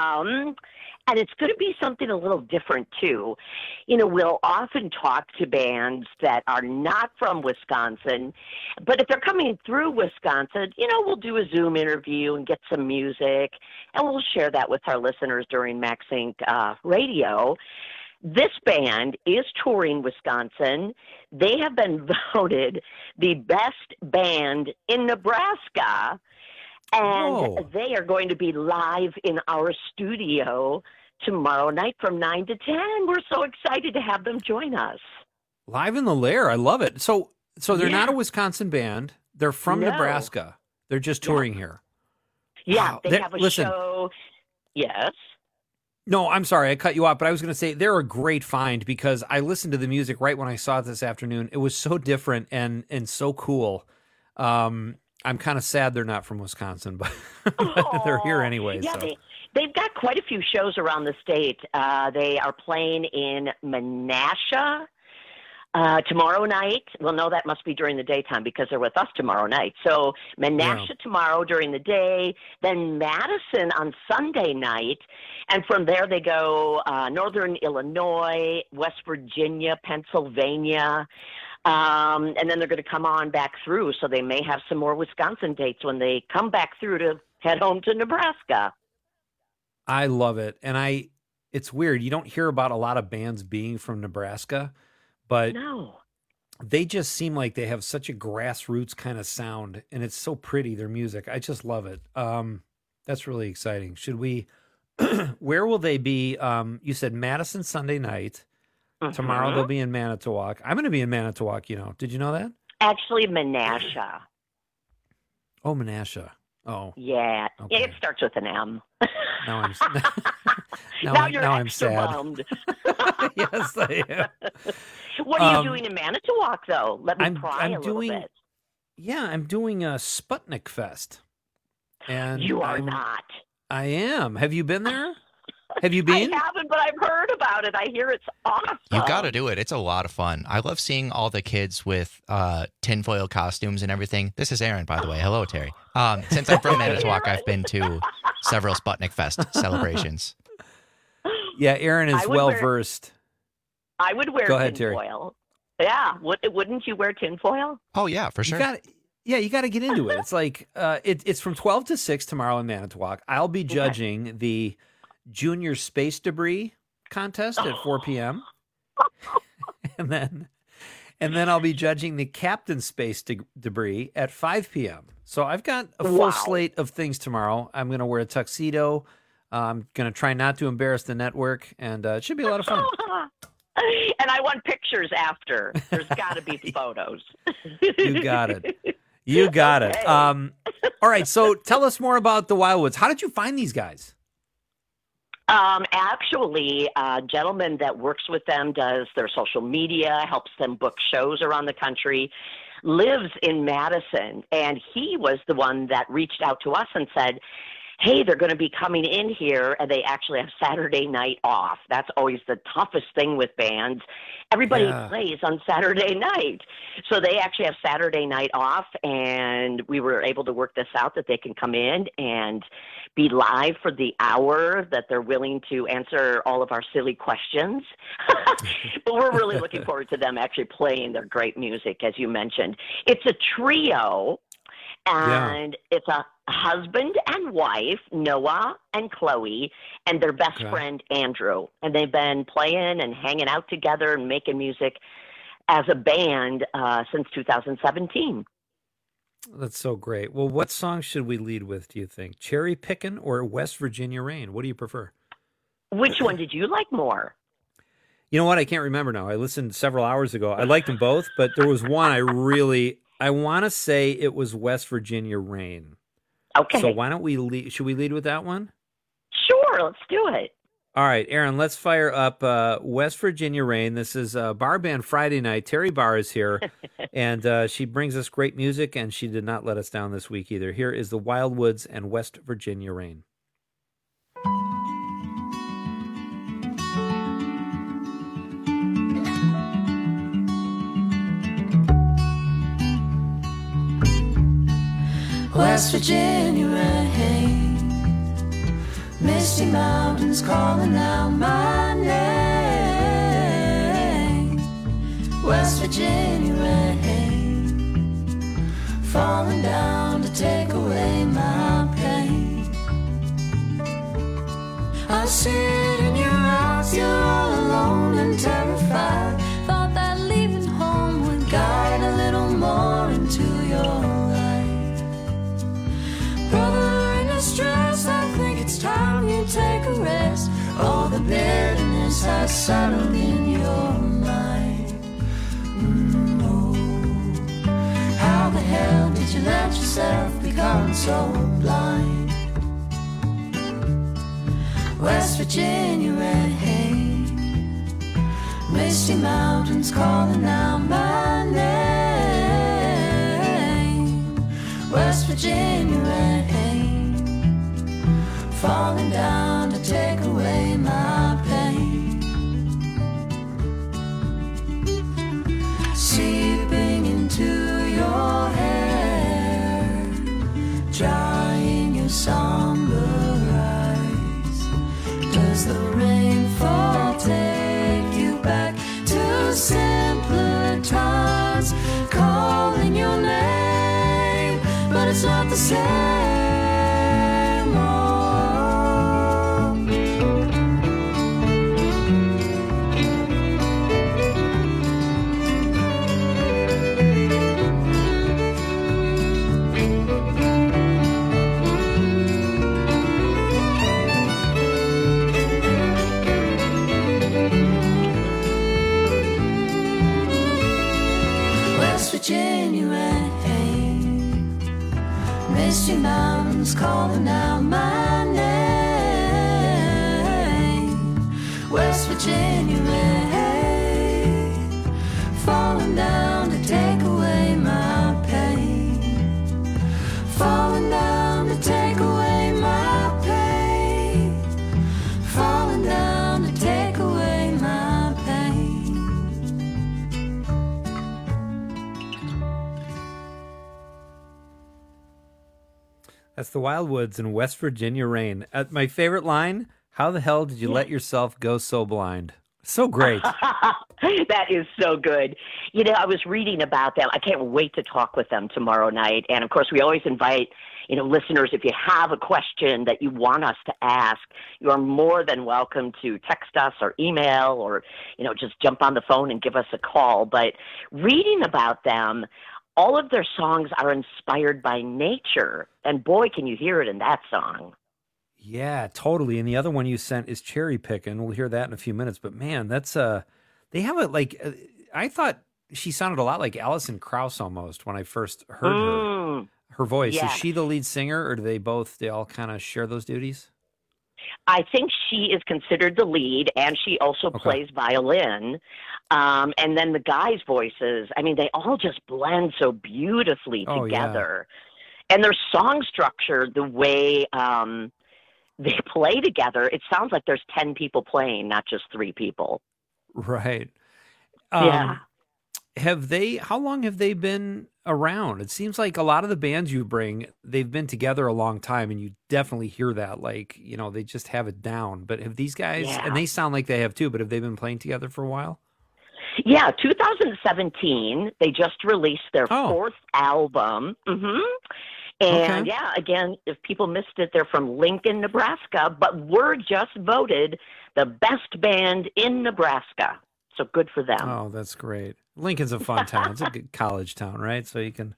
Speaker 4: And it's going to be something a little different, too. You know, we'll often talk to bands that are not from Wisconsin, but if they're coming through Wisconsin, you know, we'll do a Zoom interview and get some music, and we'll share that with our listeners during Max Inc. Radio. This band is touring Wisconsin. They have been voted the best band in Nebraska. And they are going to be live in our studio tomorrow night from 9 to 10. We're so excited to have them join us.
Speaker 14: Live in the lair. I love it. So they're not a Wisconsin band. They're from Nebraska. They're just touring here.
Speaker 4: Yeah,
Speaker 14: wow.
Speaker 4: They have a show. Yes.
Speaker 14: No, I'm sorry. I cut you off, but I was going to say they're a great find because I listened to the music right when I saw it this afternoon. It was so different and so cool. I'm kind of sad they're not from Wisconsin, but they're here anyway.
Speaker 4: Yeah,
Speaker 14: so.
Speaker 4: They've got quite a few shows around the state. They are playing in Menasha tomorrow night. Well, no, that must be during the daytime because they're with us tomorrow night. So Menasha tomorrow during the day, then Madison on Sunday night. And from there they go Northern Illinois, West Virginia, Pennsylvania. And then they're going to come on back through, so they may have some more Wisconsin dates when they come back through to head home to Nebraska.
Speaker 14: I love it. And it's weird. You don't hear about a lot of bands being from Nebraska, but they just seem like they have such a grassroots kind of sound, and it's so pretty, their music. I just love it. That's really exciting. Should we, where will they be? You said Madison Sunday night. Tomorrow they'll be in Manitowoc. I'm going to be in Manitowoc, you know. Did you know that?
Speaker 4: Actually, Menasha.
Speaker 14: Oh, Menasha. Oh.
Speaker 4: Yeah.
Speaker 14: Okay.
Speaker 4: It starts with an M.
Speaker 14: Now I'm
Speaker 4: I'm
Speaker 14: sad.
Speaker 4: Bummed.
Speaker 14: Yes, I am.
Speaker 4: What are you doing in Manitowoc, though? Let me pry a little bit.
Speaker 14: Yeah, I'm doing a Sputnik Fest. And
Speaker 4: you are not.
Speaker 14: I am. Have you been there? Have you been?
Speaker 4: I haven't, but I've heard about it. I hear it's awesome.
Speaker 15: You got to do it. It's a lot of fun. I love seeing all the kids with tinfoil costumes and everything. This is Aaron, by the way. Hello, Terry. Since I'm from Manitowoc, I've been to several Sputnik Fest celebrations.
Speaker 14: Yeah, Aaron is well-versed.
Speaker 4: I would wear tinfoil. Yeah. Wouldn't you wear tinfoil?
Speaker 15: Oh, yeah, for sure.
Speaker 14: You got to get into it. It's like it's from 12 to 6 tomorrow in Manitowoc. I'll be judging the Junior Space Debris contest at 4 p.m. and then I'll be judging the Captain Space Debris at 5 p.m. So I've got a full slate of things tomorrow. I'm going to wear a tuxedo. I'm going to try not to embarrass the network, and it should be a lot of fun.
Speaker 4: And I want pictures after. There's got to be photos.
Speaker 14: You got it. You got it. All right, so tell us more about the Wildwoods. How did you find these guys?
Speaker 4: Actually, a gentleman that works with them does their social media, helps them book shows around the country, lives in Madison, and he was the one that reached out to us and said, hey, they're going to be coming in here, and they actually have Saturday night off. That's always the toughest thing with bands. Everybody plays on Saturday night. So they actually have Saturday night off, and we were able to work this out that they can come in and be live for the hour that they're willing to answer all of our silly questions. But we're really looking forward to them actually playing their great music, as you mentioned. It's a trio, and it's a husband and wife, Noah and Chloe, and their best friend, Andrew. And they've been playing and hanging out together and making music as a band since 2017.
Speaker 14: That's so great. Well, what song should we lead with, do you think? Cherry Pickin' or West Virginia Rain? What do you prefer?
Speaker 4: Which one did you like more?
Speaker 14: You know what? I can't remember now. I listened several hours ago. I liked them both, but there was one I want to say it was West Virginia Rain.
Speaker 4: Okay.
Speaker 14: So why don't we lead? Should we lead with that one?
Speaker 4: Sure, let's do it.
Speaker 14: All right, Aaron, let's fire up West Virginia Rain. This is Bar Band Friday night. Terry Barr is here, and she brings us great music, and she did not let us down this week either. Here is the Wildwoods and West Virginia Rain.
Speaker 5: West Virginia rain, misty mountains calling out my name. West Virginia rain, falling down to take away my pain. I see it in your eyes, you're all alone and terrified. Thought that leaving home would guide a little more into your life. Brother, in distress, I think it's time you take a rest. All the bitterness has settled in your mind. Oh, how the hell did you let yourself become so blind? West Virginia rain, misty mountains calling out my name. West Virginia rain, falling down to take away my pain. Seeping into your hair, drying your somber eyes. Does the rainfall take you back to simpler times? Calling your name, but it's not the same. Virginia rain, misty mountains calling out my name. West Virginia rain, falling down to take away my pain. Falling down to take away my pain. Falling down to take away my pain.
Speaker 14: That's the Wildwoods in West Virginia Rain. My favorite line, how the hell did you let yourself go so blind? So great.
Speaker 4: That is so good. You know, I was reading about them. I can't wait to talk with them tomorrow night. And, of course, we always invite, you know, listeners, if you have a question that you want us to ask, you are more than welcome to text us or email or, you know, just jump on the phone and give us a call. But reading about them, all of their songs are inspired by nature. And boy, can you hear it in that song.
Speaker 14: Yeah, totally. And the other one you sent is Cherry Pickin'. We'll hear that in a few minutes. But man, that's they have it like I thought she sounded a lot like Alison Krauss almost when I first heard her voice.
Speaker 4: Yes.
Speaker 14: Is she the lead singer, or do they all kind of share those duties?
Speaker 4: I think she is considered the lead, and she also plays violin. And then the guys' voices, I mean, they all just blend so beautifully together. And their song structure, the way they play together, it sounds like there's 10 people playing, not just 3 people.
Speaker 14: Right.
Speaker 4: Yeah.
Speaker 14: How long have they been around? It seems like a lot of the bands you bring, they've been together a long time, and you definitely hear that, like, you know, they just have it down. But have these guys, and they sound like they have too, but have they been playing together for a while?
Speaker 4: Yeah, 2017, they just released their 4th album. And yeah, again, if people missed it, they're from Lincoln, Nebraska, but were just voted the best band in Nebraska. So good for them.
Speaker 14: Oh, that's great. Lincoln's a fun town. It's a good college town, right? So you can.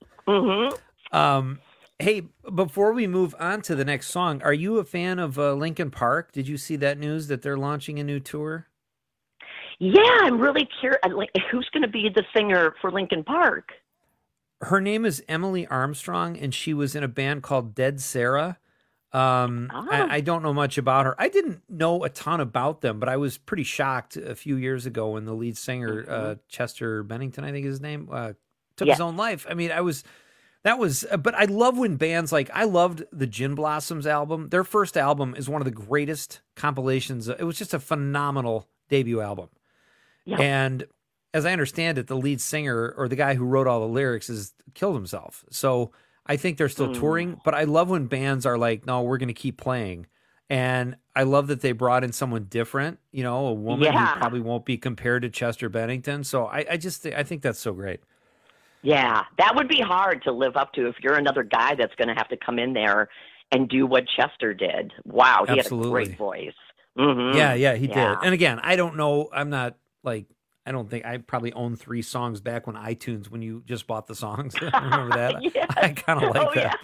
Speaker 14: Hey, before we move on to the next song, are you a fan of Linkin Park? Did you see that news that they're launching a new tour?
Speaker 4: Yeah, I'm really curious. Who's going to be the singer for Linkin Park?
Speaker 14: Her name is Emily Armstrong, and she was in a band called Dead Sarah. I don't know much about her. I didn't know a ton about them, but I was pretty shocked a few years ago when the lead singer, Chester Bennington, I think is his name, took his own life. I mean, but I love when bands I loved the Gin Blossoms album. Their first album is one of the greatest compilations. It was just a phenomenal debut album. Yeah. And as I understand it, the lead singer or the guy who wrote all the lyrics has killed himself. So I think they're still touring, but I love when bands are like, no, we're going to keep playing. And I love that they brought in someone different, you know, a woman who probably won't be compared to Chester Bennington. So I think that's so great. Yeah, that would be hard to live up to if you're another guy that's going to have to come in there and do what Chester did. Wow, he had a great voice. Yeah, he did. And again, I don't know. I'm not I don't think I probably owned 3 songs back when iTunes, when you just bought the songs. Remember that? I kind of like that,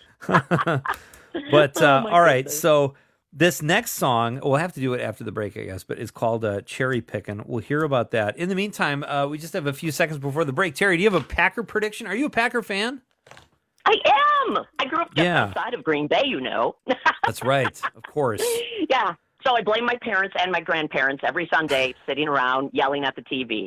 Speaker 14: but all right. So this next song, we'll have to do it after the break, I guess, but it's called Cherry Pickin'. We'll hear about that. In the meantime, we just have a few seconds before the break. Terry, do you have a Packer prediction? Are you a Packer fan?
Speaker 4: I am. I grew up just outside of Green Bay, you know.
Speaker 14: That's right. Of course.
Speaker 4: Yeah. So I blame my parents and my grandparents every Sunday sitting around yelling at the TV.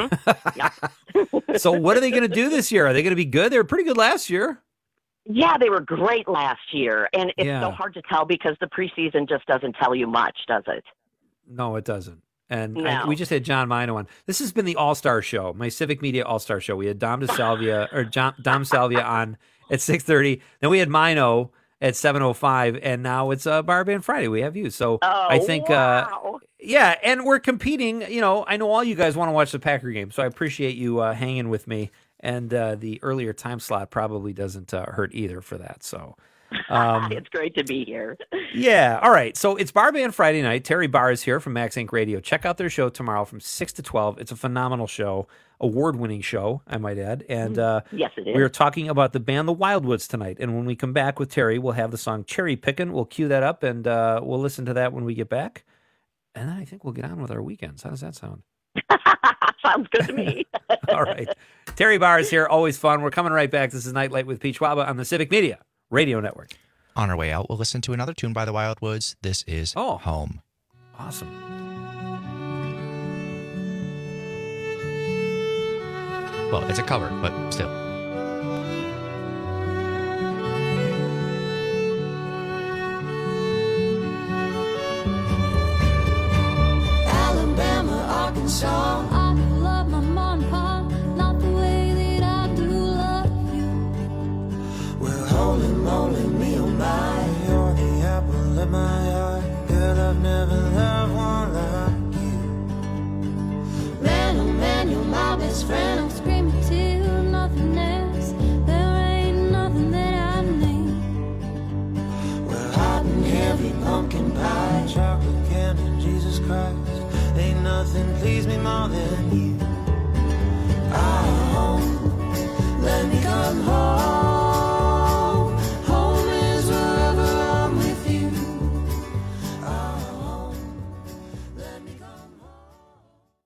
Speaker 14: So what are they going to do this year? Are they going to be good? They were pretty good last year.
Speaker 4: Yeah, they were great last year. And it's so hard to tell because the preseason just doesn't tell you much, does it?
Speaker 14: No, it doesn't. And we just had John Mino on. This has been the All-Star Show, my Civic Media All-Star Show. We had Dom Salvia on at 6:30. Then we had Mino at 7:05, and now it's Bar Band Friday. We have you. So I think, and we're competing. You know, I know all you guys want to watch the Packer game, so I appreciate you hanging with me. And the earlier time slot probably doesn't hurt either for that. So
Speaker 4: it's great to be here.
Speaker 14: Yeah. All right. So it's Bar Band Friday night. Terry Barr is here from Max Inc. Radio. Check out their show tomorrow from 6 to 12. It's a phenomenal show, award-winning show, I might add. And
Speaker 4: yes, it is.
Speaker 14: We are talking about the band The Wildwoods tonight. And when we come back with Terry, we'll have the song Cherry Pickin'. We'll cue that up, and we'll listen to that when we get back. And then I think we'll get on with our weekends. How does that sound?
Speaker 4: Sounds good to me.
Speaker 14: All right. Terry Barr is here. Always fun. We're coming right back. This is Nightlight with Pete Schwaba on the Civic Media Radio Network.
Speaker 15: On our way out, we'll listen to another tune by the Wildwoods. This is Home.
Speaker 14: Awesome.
Speaker 15: Well, it's a cover, but still.
Speaker 5: Alabama, Arkansas, I do love my mom and pop, not the way that I do love you. Well, holy moly, me oh my, you're the apple of my eye. Girl, I've never loved one like you. Man, oh man, you're my best friend. I'm screaming till nothing else. There ain't nothing that I need. Well, hot and heavy pumpkin pie, chocolate candy, Jesus Christ. Ain't nothing please me more than you. Oh, let me come home. Home is wherever I'm with you. Oh, let me come home.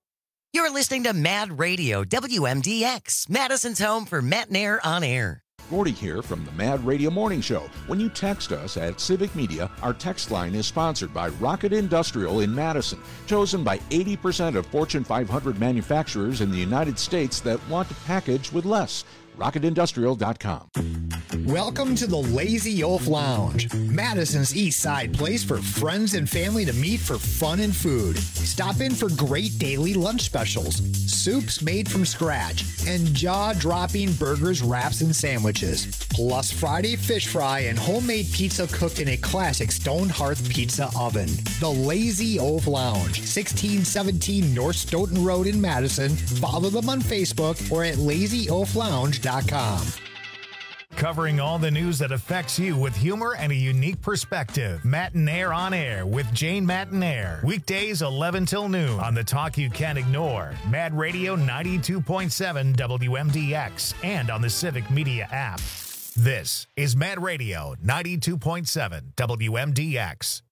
Speaker 8: You're listening to Mad Radio, WMDX, Madison's home for Matt and Air on air. Gordy here from the Mad Radio Morning Show. When you text us at Civic Media, our text line is sponsored by Rocket Industrial in Madison, chosen by 80% of Fortune 500 manufacturers in the United States that want to package with less. RocketIndustrial.com.
Speaker 9: Welcome to the Lazy Oaf Lounge, Madison's East Side place for friends and family to meet for fun and food. Stop in for great daily lunch specials, soups made from scratch, and jaw-dropping burgers, wraps, and sandwiches. Plus Friday fish fry and homemade pizza cooked in a classic stone hearth pizza oven. The Lazy Oaf Lounge, 1617 North Stoughton Road in Madison. Follow them on Facebook or at lazyoaflounge.com.
Speaker 1: Covering all the news that affects you with humor and a unique perspective. Matinaire on Air with Jane Matinaire. Weekdays 11 till noon on the talk you can't ignore. Mad Radio 92.7 WMDX and on the Civic Media app. This is Mad Radio 92.7 WMDX.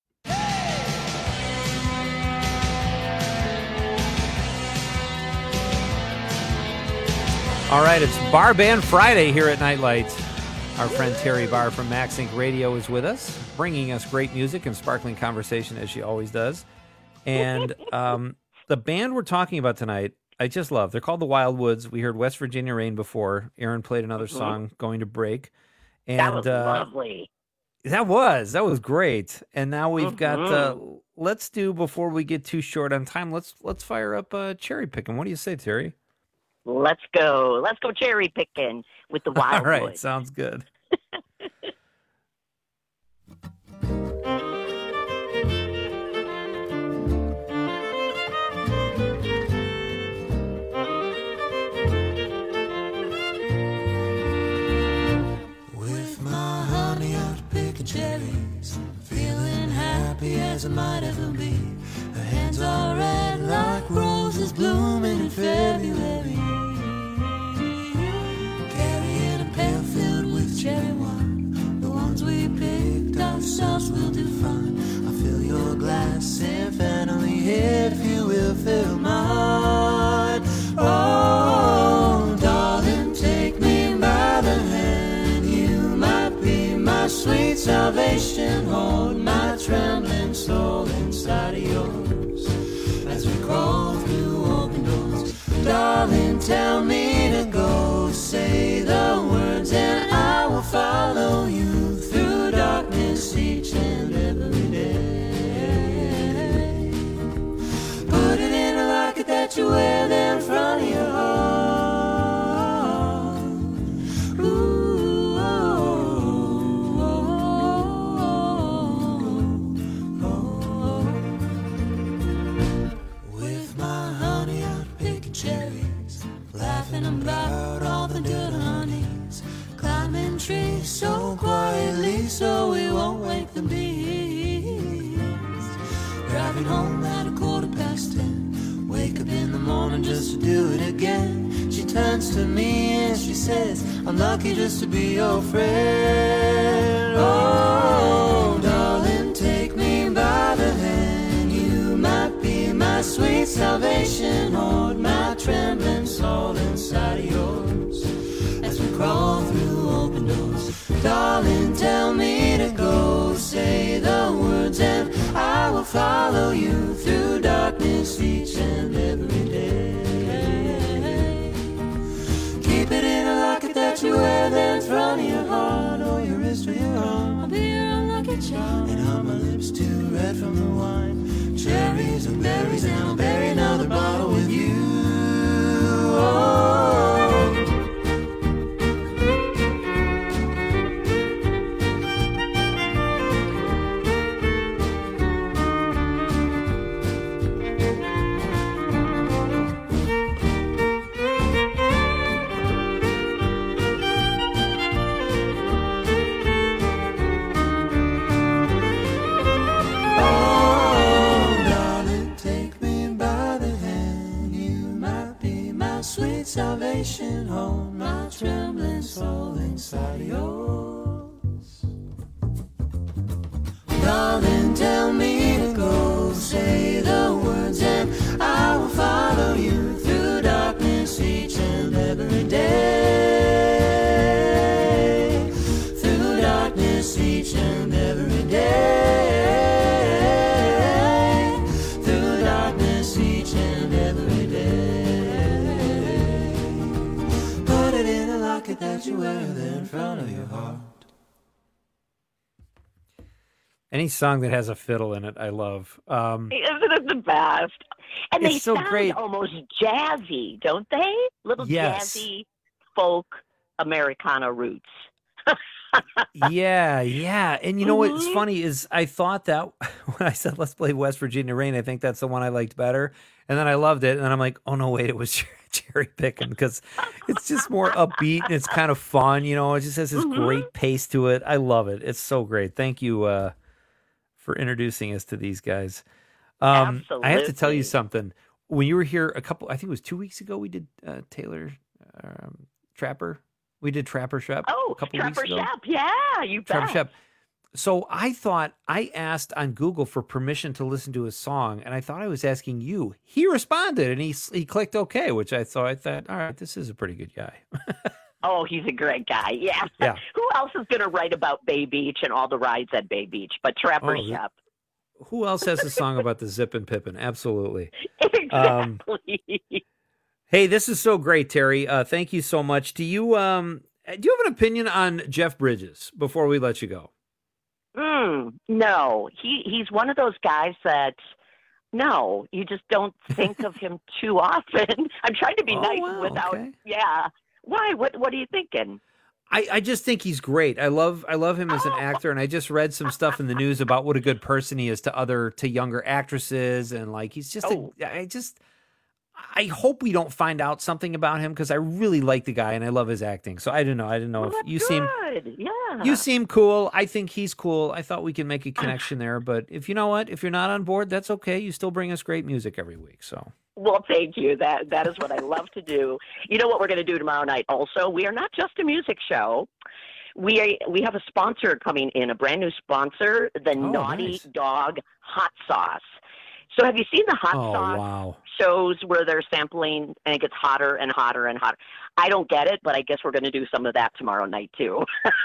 Speaker 14: All right, it's Bar Band Friday here at Nightlight. Our friend Terry Barr from Max Inc. Radio is with us, bringing us great music and sparkling conversation, as she always does. And the band we're talking about tonight, I just love. They're called the Wildwoods. We heard West Virginia Rain before. Aaron played another song, Going to Break. And,
Speaker 4: that was lovely.
Speaker 14: That was great. And now we've got, let's do, before we get too short on time, let's fire up Cherry Pickin'. What do you say, Terry?
Speaker 4: Let's go cherry picking with the Wildwood.
Speaker 14: All right, sounds good.
Speaker 5: With my honey out picking cherries, feeling happy as I might ever be. Her hands are red like roses blooming in February. Carrying a pail filled with cherry wine. The ones we picked ourselves will do fine. I fill your glass infinitely if you will fill mine. Oh, darling, take me by the hand. You might be my sweet salvation. Hold my trembling soul inside of yours as we crawl through open doors. Darling, tell me to go. Say the words and I will follow you through darkness each and every day. Put it in a locket that you wear there in front of your heart. Ooh, oh, oh, oh, oh. With my honey out picking cherries, laughing about all the good honeys, climbing trees so quietly so we won't wake the bees. Driving home at 10:15, wake up in the morning just to do it again. She turns to me and she says, I'm lucky just to be your friend. Oh, darling, take me by the hand. You might be my sweet salvation. Hold my trembling soul inside of yours as we crawl through open doors. Darling, tell me to go. Say the words and I will follow you through darkness each and every day. Keep it in a locket that you wear there in front of your heart, or your wrist or your arm. I'll be your unlucky charm. And are my lips too red from the wine? Cherries and berries, and I'll bury another bottle with you. Oh. Salvation, hold my trembling soul inside of yours. Darling, tell me to go. Say the words and I will follow you through darkness each and every day.
Speaker 17: locket that you wear there in front of your heart.
Speaker 14: Any song that has a fiddle in it, I love.
Speaker 4: Isn't it the best? And they
Speaker 14: It's so
Speaker 4: sound
Speaker 14: great.
Speaker 4: almost jazzy, don't they? Little
Speaker 14: Yes.
Speaker 4: jazzy folk Americana roots.
Speaker 14: Yeah. And you know what's funny is I thought that when I said let's play West Virginia Rain, I think that's the one I liked better. And then I loved it. And then I'm like, oh, no, wait, it was cherry picking because it's just more upbeat and it's kind of fun. You know, it just has this great pace to it. I love it. It's so great. Thank you for introducing us to these guys. I have to tell you something. When you were here I think it was 2 weeks ago, we did Taylor Trapper. We did Trapper Shep a couple weeks
Speaker 4: Trapper
Speaker 14: ago.
Speaker 4: Shep, yeah, you bet.
Speaker 14: Trapper Shep. So I thought I asked on Google for permission to listen to his song, and I thought I was asking you. He responded, and he clicked OK, which I thought, all right, this is a pretty good guy.
Speaker 4: Oh, he's a great guy, yeah.
Speaker 14: Yeah.
Speaker 4: Who else is going to write about Bay Beach and all the rides at Bay Beach but Trapper Shep?
Speaker 14: Who else has a song about the Zip and Pippin? Absolutely.
Speaker 4: Exactly.
Speaker 14: Hey, this is so great, Terry. Thank you so much. Do you have an opinion on Jeff Bridges before we let you go?
Speaker 4: No, he's one of those guys that, no, you just don't think of him too often. I'm trying to be nice without, yeah. Why? What are you thinking?
Speaker 14: I just think he's great. I love him as an actor, and I just read some stuff in the news about what a good person he is to younger actresses, and like he's just I hope we don't find out something about him because I really like the guy and I love his acting. So I don't know. I don't know if you seem you seem cool. I think he's cool. I thought we could make a connection there, but if you know what, if you're not on board, that's okay. You still bring us great music every week. So.
Speaker 4: Well, thank you. That is what I love to do. You know what we're going to do tomorrow night also? We are not just a music show. We have a sponsor coming in, a brand new sponsor, the Naughty Dog Hot Sauce. So have you seen the hot sauce shows where they're sampling and it gets hotter and hotter and hotter? I don't get it, but I guess we're going to do some of that tomorrow night too.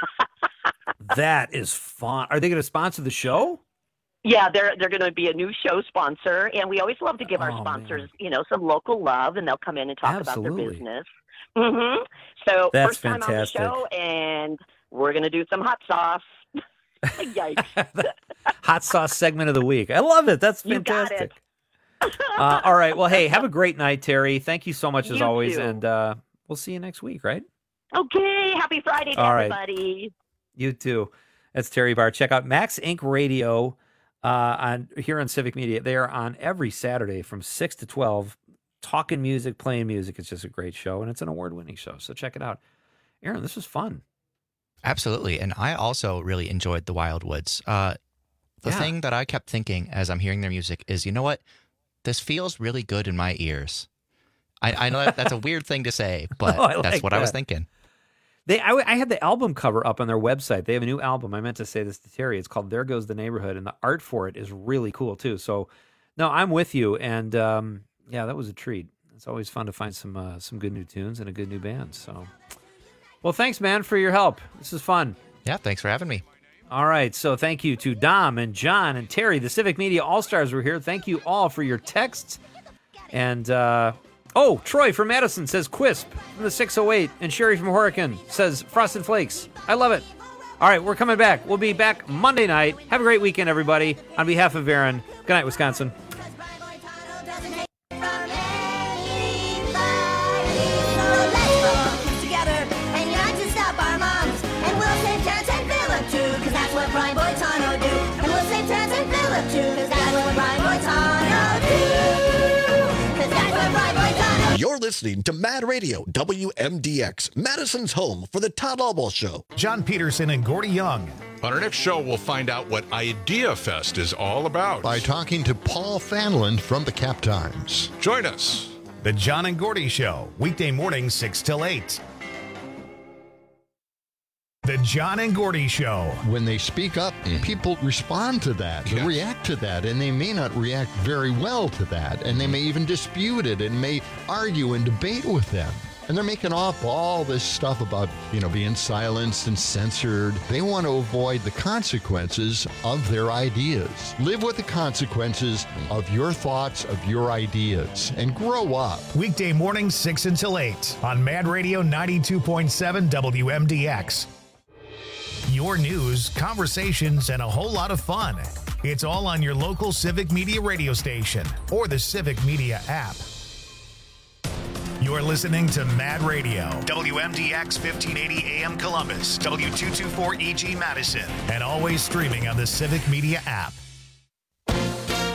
Speaker 14: That is fun. Are they going to sponsor the show?
Speaker 4: Yeah, they're going to be a new show sponsor, and we always love to give our sponsors, some local love, and they'll come in and talk about their business. So
Speaker 14: that's
Speaker 4: first time
Speaker 14: fantastic.
Speaker 4: on the show, and we're going to do some hot sauce. Yikes.
Speaker 14: Hot sauce segment of the week. I love it. That's fantastic. All right. Well, hey, have a great night, Terry. Thank you so much as always,
Speaker 4: too.
Speaker 14: and we'll see you next week, right?
Speaker 4: Okay. Happy Friday to everybody.
Speaker 14: You too. That's Terry Barr. Check out Max Inc. Radio here on Civic Media. They are on every Saturday from 6 to 12, talking music, playing music. It's just a great show, and it's an award-winning show. So check it out. Aaron, this was fun.
Speaker 15: Absolutely. And I also really enjoyed the Wildwoods. The thing that I kept thinking as I'm hearing their music is, you know what? This feels really good in my ears. I know that's a weird thing to say, but that's what I was thinking.
Speaker 14: I had the album cover up on their website. They have a new album. I meant to say this to Terry. It's called There Goes the Neighborhood, and the art for it is really cool, too. So, no, I'm with you. And, that was a treat. It's always fun to find some good new tunes and a good new band. So, well, thanks, man, for your help. This is fun.
Speaker 15: Yeah, thanks for having me.
Speaker 14: All right, so thank you to Dom and John and Terry. The Civic Media All-Stars were here. Thank you all for your texts. And, Troy from Madison says Quisp from the 608. And Sherry from Horicon says Frosted Flakes. I love it. All right, we're coming back. We'll be back Monday night. Have a great weekend, everybody. On behalf of Aaron, good night, Wisconsin.
Speaker 13: You're listening to Mad Radio, WMDX, Madison's home for the Todd Albaugh Show.
Speaker 1: John Peterson and Gordy Young.
Speaker 21: On our next show, we'll find out what Idea Fest is all about.
Speaker 23: By talking to Paul Fanlon from the Cap Times.
Speaker 21: Join us.
Speaker 1: The John and Gordy Show, weekday mornings 6 till 8. The John and Gordy Show.
Speaker 23: When they speak up, people respond to that, react to that, and they may not react very well to that, and they may even dispute it and may argue and debate with them. And they're making up all this stuff about, being silenced and censored. They want to avoid the consequences of their ideas. Live with the consequences of your thoughts, of your ideas, and grow up.
Speaker 1: Weekday mornings 6 until 8 on Mad Radio 92.7 WMDX. Your news, conversations, and a whole lot of fun. It's all on your local Civic Media radio station or the Civic Media app. You're listening to Mad Radio, WMDX 1580 AM Columbus, W224EG Madison, and always streaming on the Civic Media app.